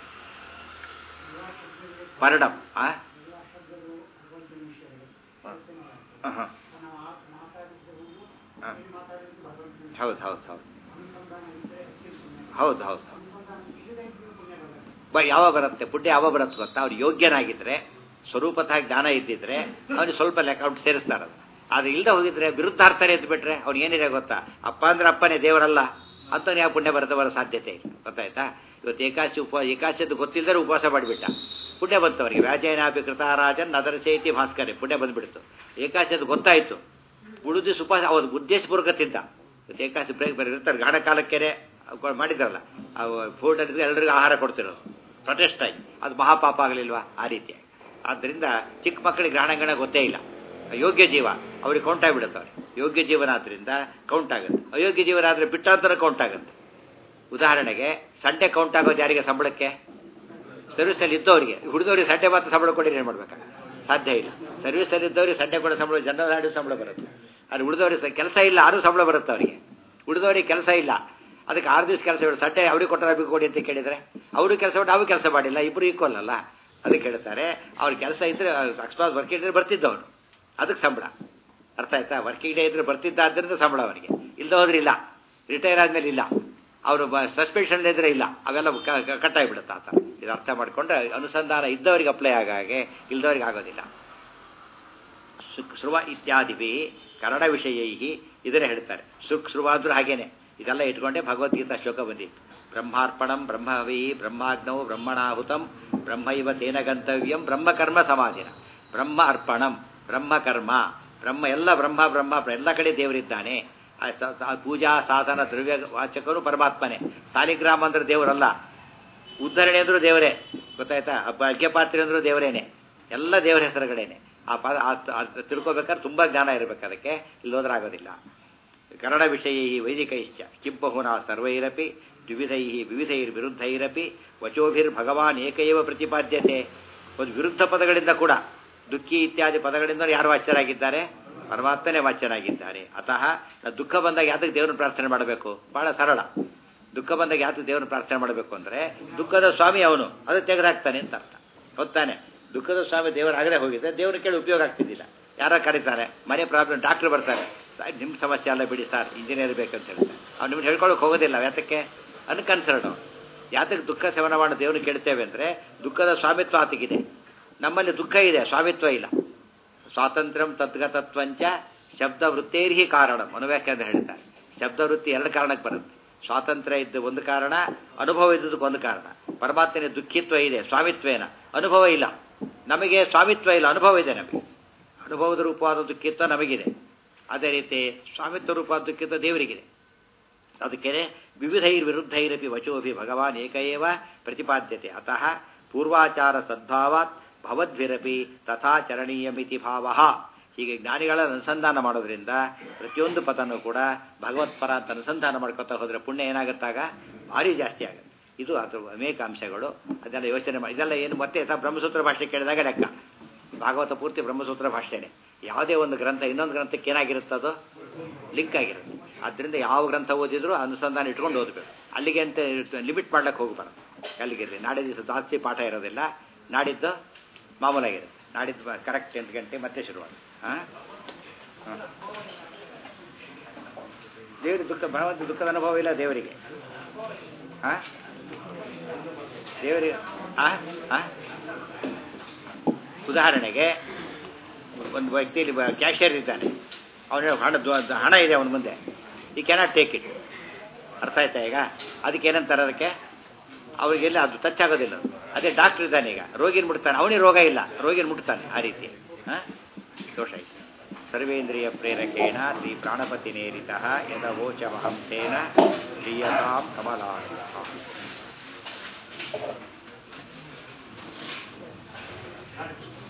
ಪರ್ಣಂ ಹೌದು ಹೌದು ಹೌದು ಹೌದು ಹೌದು ಯಾವಾಗ ಬರುತ್ತೆ ಪುಣ್ಯ? ಯಾವಾಗ ಬರುತ್ತೆ ಗೊತ್ತಾ? ಅವ್ರು ಯೋಗ್ಯನಾಗಿದ್ರೆ, ಸ್ವರೂಪತಃ ಜ್ಞಾನ ಇದ್ದಿದ್ರೆ ಅವನಿಗೆ ಸ್ವಲ್ಪ ಲೆಕ್ಕ ಅವ್ನು ಸೇರಿಸ್ತಾರದು. ಅದು ಇಲ್ಲದೆ ಹೋಗಿದ್ರೆ ವಿರುದ್ಧಾರ್ಥನೇ ಎದ್ದು ಬಿಟ್ರೆ ಅವ್ನು ಏನಿದೆ ಗೊತ್ತಾ? ಅಪ್ಪ ಅಂದ್ರೆ ಅಪ್ಪನೇ, ದೇವರಲ್ಲ ಅಂತವ್ನು ಯಾವ ಪುಣ್ಯ ಬರೋ ಸಾಧ್ಯತೆ ಇಲ್ಲ. ಗೊತ್ತಾಯ್ತಾ? ಇವತ್ತು ಏಕಾಶಿದ್ದು ಗೊತ್ತಿಲ್ಲದ್ರೆ ಉಪವಾಸ ಮಾಡಿಬಿಟ್ಟ, ಪುಣ್ಯ ಬಂತು ಅವರಿಗೆ. ವ್ಯಾಜಯನಾಪಿ ಕೃತಾರಾಜನ್ ಅದರಸೇತಿ ಭಾಸ್ಕರೇ, ಪುಣ್ಯ ಬಂದ್ಬಿಡ್ತು. ಏಕಾಶಿದ್ದು ಗೊತ್ತಾಯ್ತು, ಉಳಿದು ಉಪವಾಸ ಅವ್ರ ಉದ್ದೇಶಪೂರ್ವಕ ತಿಂತ. ಏಕಾಶಿ ಬ್ರೇಕ್ ಇರ್ತಾರೆ, ಗಾಢ ಕಾಲಕ್ಕೇನೆ ಮಾಡಿದ್ರಲ್ಲ ಫುಡ್ ಅಡಿದ್ರೆ ಎಲ್ಲರಿಗೂ ಆಹಾರ ಕೊಡ್ತಿರೋದು ಪ್ರೊಟೆಸ್ಟ್ ಆಗಿ, ಅದು ಮಹಾಪಾಪ ಆಗಲಿಲ್ವಾ? ಆ ರೀತಿಯಾಗಿ. ಆದ್ದರಿಂದ ಚಿಕ್ಕ ಮಕ್ಕಳಿಗೆ ಗ್ರಹಣಗಣ ಗೊತ್ತೇ ಇಲ್ಲ. ಯೋಗ್ಯ ಜೀವ ಅವ್ರಿಗೆ ಕೌಂಟ್ ಆಗಿಬಿಡುತ್ತೆ. ಅವ್ರಿಗೆ ಯೋಗ್ಯ ಜೀವನ ಆದ್ದರಿಂದ ಕೌಂಟ್ ಆಗುತ್ತೆ. ಅಯೋಗ್ಯ ಜೀವನ ಆದರೆ ಬಿಟ್ಟಾಂತರ ಕೌಂಟ್ ಆಗುತ್ತೆ. ಉದಾಹರಣೆಗೆ ಸಂಡೆ ಕೌಂಟ್ ಆಗೋದು ಯಾರಿಗೆ? ಸಂಬಳಕ್ಕೆ ಸರ್ವಿಸ್ನಲ್ಲಿ ಇದ್ದವರಿಗೆ. ಹುಡುಗವ್ರಿಗೆ ಸಂಡೆ ಮಾತ್ರ ಸಂಬಳ ಕೊಡಿ ಏನು ಮಾಡ್ಬೇಕಾ? ಸಾಧ್ಯ ಇಲ್ಲ. ಸರ್ವಿಸ್ನಲ್ಲಿ ಇದ್ದವ್ರಿಗೆ ಸಂಡೆ ಕೊಡೋ ಸಂಬಳ ಜನರಲ್ ಆಡಿ ಸಂಬಳ ಬರುತ್ತೆ. ಅದು ಉಳಿದವ್ರಿಗೆ ಕೆಲಸ ಇಲ್ಲ, ಆರೂ ಸಂಬಳ ಬರುತ್ತೆ ಅವರಿಗೆ. ಉಳಿದವ್ರಿಗೆ ಕೆಲಸ ಇಲ್ಲ, ಅದಕ್ಕೆ 6 ದಿವಸ ಕೆಲಸ ಬಿಡು. ಸಂಡೆ ಅವ್ರಿಗೆ ಕೊಟ್ಟರೆ ಬೇಕು ಕೊಡಿ ಅಂತ ಕೇಳಿದರೆ ಅವರು ಕೆಲಸ ಬಿಟ್ಟು ನಾವು ಕೆಲಸ ಮಾಡಿಲ್ಲ, ಇಬ್ಬರು ಈಕ್ವಲ್ ಅಲ್ಲ. ಅದಕ್ಕೆ ಹೇಳ್ತಾರೆ ಅವ್ರಿಗೆ ಕೆಲಸ ಇದ್ದರೆ ಅಕಸ್ಮಾತ್ ವರ್ಕಿಂಗ್ ಡೇ ಬರ್ತಿದ್ದವನು, ಅದಕ್ಕೆ ಸಂಬಳ. ಅರ್ಥ ಆಯ್ತಾ? ವರ್ಕಿಂಗ್ ಡೇ ಇದ್ರೆ ಬರ್ತಿದ್ದ ಆದ್ದರಿಂದ ಸಂಬಳ ಅವನಿಗೆ. ಇಲ್ಲದ ಹೋದ್ರೆ ಇಲ್ಲ, ರಿಟೈರ್ ಆದಮೇಲೆ ಇಲ್ಲ, ಅವರು ಸಸ್ಪೆನ್ಷನ್ ಇದ್ರೆ ಇಲ್ಲ, ಅವೆಲ್ಲ ಕಟ್ಟಾಗಿಬಿಡುತ್ತೆ ಆತ. ಇದು ಅರ್ಥ ಮಾಡಿಕೊಂಡ್ರೆ ಅನುಸಂಧಾನ ಇದ್ದವರಿಗೆ ಅಪ್ಲೈ ಆಗಾಗೆ, ಇಲ್ಲದವ್ರಿಗೆ ಆಗೋದಿಲ್ಲ. ಶುಕ್ಶ್ರುವ ಇತ್ಯಾದಿಭಿ ಕನ್ನಡ ವಿಷಯೈ ಇದನ್ನೇ ಹೇಳ್ತಾರೆ. ಶುಕ್ಶ್ರುವಾದ್ರೂ ಹಾಗೇನೆ ಇದೆಲ್ಲ ಇಟ್ಕೊಂಡೆ ಭಗವದ್ಗೀತಾ ಶ್ಲೋಕ ಬಂದಿತ್ತು. ಬ್ರಹ್ಮಾರ್ಪಣಂ ಬ್ರಹ್ಮವಿ ಬ್ರಹ್ಮಾಗ್ನೌ ಬ್ರಹ್ಮಣಾಹುತಂ ಬ್ರಹ್ಮೈವ ತೇನ ಗಂತವ್ಯಂ ಬ್ರಹ್ಮಕರ್ಮ ಸಮಾಧಿನ. ಬ್ರಹ್ಮ ಅರ್ಪಣಂ ಬ್ರಹ್ಮಕರ್ಮ, ಬ್ರಹ್ಮ ಎಲ್ಲ ಬ್ರಹ್ಮ ಬ್ರಹ್ಮ ಎಲ್ಲ ಕಡೆ ದೇವರಿದ್ದಾನೆ. ಪೂಜಾ ಸಾಧನ ದ್ರವ್ಯ ವಾಚಕರು ಪರಮಾತ್ಮನೇ. ಸಾಲಿಗ್ರಾಮ ಅಂದ್ರೆ ದೇವರಲ್ಲ, ಉದ್ಧರಣೆ ಅಂದ್ರೂ ದೇವರೇ, ಗೊತ್ತಾಯ್ತಾ? ಅರ್ಘ್ಯಪಾತ್ರೆ ಅಂದ್ರೂ ದೇವರೇನೆ, ಎಲ್ಲ ದೇವರ ಹೆಸರುಗಳೇನೆ. ತಿಳ್ಕೊಬೇಕಾದ್ರೆ ತುಂಬ ಜ್ಞಾನ ಇರಬೇಕು, ಅದಕ್ಕೆ ಇಲ್ಲೋದ್ರೆ ಆಗೋದಿಲ್ಲ. ಕನ್ನಡ ವಿಷಯ ವೈದಿಕೈಶ್ಚ ಕಿಂಬಹುನಾ ಸರ್ವೈರಪಿ ದ್ವಿವಿಧೈ ವಿವಿಧೈರ್ವಿರುದ್ಧೈರಪಿ ವಚೋಭಿರ್ಭಗವಾನ್ ಏಕೈವ ಪ್ರತಿಪಾದ್ಯತೆ. ಒಂದು ವಿರುದ್ಧ ಪದಗಳಿಂದ ಕೂಡ, ದುಃಖಿ ಇತ್ಯಾದಿ ಪದಗಳಿಂದ ಯಾರು ವಾಚ್ಯರಾಗಿದ್ದಾರೆ? ಪರಮಾತ್ಮನೇ ವಾಚ್ಯನಾಗಿದ್ದಾರೆ. ಅತಃ ದುಃಖ ಬಂದಾಗ ಯಾತಕ್ಕೆ ದೇವರನ್ನು ಪ್ರಾರ್ಥನೆ ಮಾಡಬೇಕು? ಬಹಳ ಸರಳ. ದುಃಖ ಬಂದಾಗ ಯಾತಕ್ಕೆ ದೇವರನ್ನು ಪ್ರಾರ್ಥನೆ ಮಾಡಬೇಕು ಅಂದರೆ ದುಃಖದ ಸ್ವಾಮಿ ಅವನು, ಅದು ತೆಗೆದಾಕ್ತಾನೆ ಅಂತ ಅರ್ಥ. ಹೊತ್ತಾನೆ ದುಃಖದ ಸ್ವಾಮಿ ದೇವರಾಗಲೇ ಹೋಗಿದ್ದೆ, ದೇವ್ರ ಕೇಳಿ ಉಪಯೋಗ ಆಗ್ತಿದ್ದಿಲ್ಲ. ಯಾರೋ ಕರೀತಾರೆ, ಮನೆ ಪ್ರಾಬ್ಲಮ್, ಡಾಕ್ಟ್ರು ಬರ್ತಾರೆ, ನಿಮ್ಮ ಸಮಸ್ಯೆ ಅಲ್ಲ ಬಿಡಿ ಸರ್, ಇಂಜಿನಿಯರ್ ಬೇಕಂತ ಹೇಳ್ತಾರೆ. ಅವ್ನು ನಿಮ್ಗೆ ಹೇಳ್ಕೊಳ್ಳೋಕೆ ಹೋಗೋದಿಲ್ಲ. ಯಾತಕ್ಕೆ? ಅನ್ಕನ್ಸರ್ಡ್ ಅವನು. ಯಾತಕ್ಕೆ ದುಃಖ ಸೇವನೆ ಮಾಡೋ ದೇವ್ರನ್ನ ಕೇಳ್ತೇವೆ ಅಂದರೆ ದುಃಖದ ಸ್ವಾಮಿತ್ವ ಆತಗಿದೆ. ನಮ್ಮಲ್ಲಿ ದುಃಖ ಇದೆ, ಸ್ವಾಮಿತ್ವ ಇಲ್ಲ. ಸ್ವಾತಂತ್ರ್ಯಂ ತದ್ಗತತ್ವಂಚ ಶಬ್ದ ವೃತ್ತೇರ್ಹಿ ಕಾರಣ ಮನೋವ್ಯಾಖ್ಯಾನ ಹೇಳ್ತಾರೆ. ಶಬ್ದ ವೃತ್ತಿ ಎರಡು ಕಾರಣಕ್ಕೆ ಬರುತ್ತೆ. ಸ್ವಾತಂತ್ರ್ಯ ಇದ್ದು ಒಂದು ಕಾರಣ, ಅನುಭವ ಇದ್ದದಕ್ಕೆ ಒಂದು ಕಾರಣ. ಪರಮಾತ್ಮನ ದುಃಖಿತ್ವ ಇದೆ, ಸ್ವಾಮಿತ್ವೇನ ಅನುಭವ ಇಲ್ಲ. ನಮಗೆ ಸ್ವಾಮಿತ್ವ ಇಲ್ಲ, ಅನುಭವ ಇದೆ. ನಮಗೆ ಅನುಭವದ ರೂಪವಾದ ದುಃಖಿತ್ವ ನಮಗಿದೆ. ಅದೇ ರೀತಿ ಸ್ವಾಮಿತ್ವ ರೂಪವಾದ ದುಃಖಿತ್ವ ದೇವರಿಗಿದೆ. ಅದಕ್ಕೆ ವಿರುದ್ಧೈರಪಿ ವಚೋಭಿ ಭಗವಾನ್ ಏಕಏವ ಪ್ರತಿಪಾದ್ಯತೆ. ಅತಃ ಪೂರ್ವಾಚಾರ ಸದ್ಭಾವಾತ್ ಭವದ್ಭಿರಪಿ ತಥಾಚರಣೀಯಮಿತಿ ಭಾವ. ಹೀಗೆ ಜ್ಞಾನಿಗಳ ಅನುಸಂಧಾನ ಮಾಡೋದ್ರಿಂದ ಪ್ರತಿಯೊಂದು ಪದನೂ ಕೂಡ ಭಗವತ್ಪರ ಅಂತ ಅನುಸಂಧಾನ ಮಾಡ್ಕೊತಾ ಹೋದರೆ ಪುಣ್ಯ ಏನಾಗುತ್ತಾಗ ಭಾರಿ ಜಾಸ್ತಿ ಆಗುತ್ತೆ. ಇದು ಅದು ಅನೇಕ ಅಂಶಗಳು. ಅದೆಲ್ಲ ಯೋಚನೆ ಮಾಡಿ, ಇದೆಲ್ಲ ಏನು ಮತ್ತೆ ಬ್ರಹ್ಮಸೂತ್ರ ಭಾಷೆ ಕೇಳಿದಾಗ ಲೆಕ್ಕ. ಭಾಗವತ ಪೂರ್ತಿ ಬ್ರಹ್ಮಸೂತ್ರ ಭಾಷೆನೇ. ಯಾವುದೇ ಒಂದು ಗ್ರಂಥ ಇನ್ನೊಂದು ಗ್ರಂಥಕ್ಕೆ ಏನಾಗಿರುತ್ತದೋ ಲಿಂಕ್ ಆಗಿರುತ್ತೆ. ಆದ್ದರಿಂದ ಯಾವ ಗ್ರಂಥ ಓದಿದ್ರು ಅನುಸಂಧಾನ ಇಟ್ಕೊಂಡು ಓದಬೇಕು. ಅಲ್ಲಿಗೆ ಅಂತ ಲಿಮಿಟ್ ಮಾಡ್ಲಿಕ್ಕೆ ಹೋಗ್ಬಾರ್ದು. ಅಲ್ಲಿಗಿರಲಿ. ನಾಳೆ ದಿವಸ ಜಾಸ್ತಿ ಪಾಠ ಇರೋದಿಲ್ಲ, ನಾಡಿದ್ದು ಮಾಮೂಲಾಗಿರುತ್ತೆ. ನಾಡಿದ್ದು ಕರೆಕ್ಟ್ 8 ಗಂಟೆ ಮತ್ತೆ ಶುರುವಾದ. ದೇವರಿಗೆ ದುಃಖದ ಅನುಭವ ಇಲ್ಲ ದೇವರಿಗೆ. ದೇವರಿಗೆ ಉದಾಹರಣೆಗೆ ಒಂದು ವ್ಯಕ್ತಿಯಲ್ಲಿ ಕ್ಯಾಶಿಯರ್ ಇದ್ದಾನೆ, ಅವನ ಹಣ ಇದೆ ಅವನ ಮುಂದೆ, ಈ ಕ್ಯಾನಾಟ್ ಟೇಕ್ ಇಟ್. ಅರ್ಥ ಆಯ್ತಾ? ಈಗ ಅದಕ್ಕೆ ಏನಂತಾರೆ, ಅದಕ್ಕೆ ಅವ್ರಿಗೆಲ್ಲ ಅದು ಟಚ್ ಆಗೋದಿಲ್ಲ. ಅದೇ ಡಾಕ್ಟರ್ ಇದ್ದಾನೆ, ಈಗ ರೋಗಿನ ಮುಟ್ತಾನೆ, ಅವನಿಗೆ ರೋಗ ಇಲ್ಲ, ರೋಗಿನ ಮುಟ್ತಾನೆ. ಆ ರೀತಿ ದೋಷ ಐತೆ. ಸರ್ವೇಂದ್ರಿಯ ಪ್ರೇರಕೇಣ ಶ್ರೀ ಪ್ರಾಣಪತಿ ನೇರಿತ ಯದವೋಚಮಹಂ ತೇನ ಶ್ರೀಯತಾಂ ಕಮಲಾನಂದ.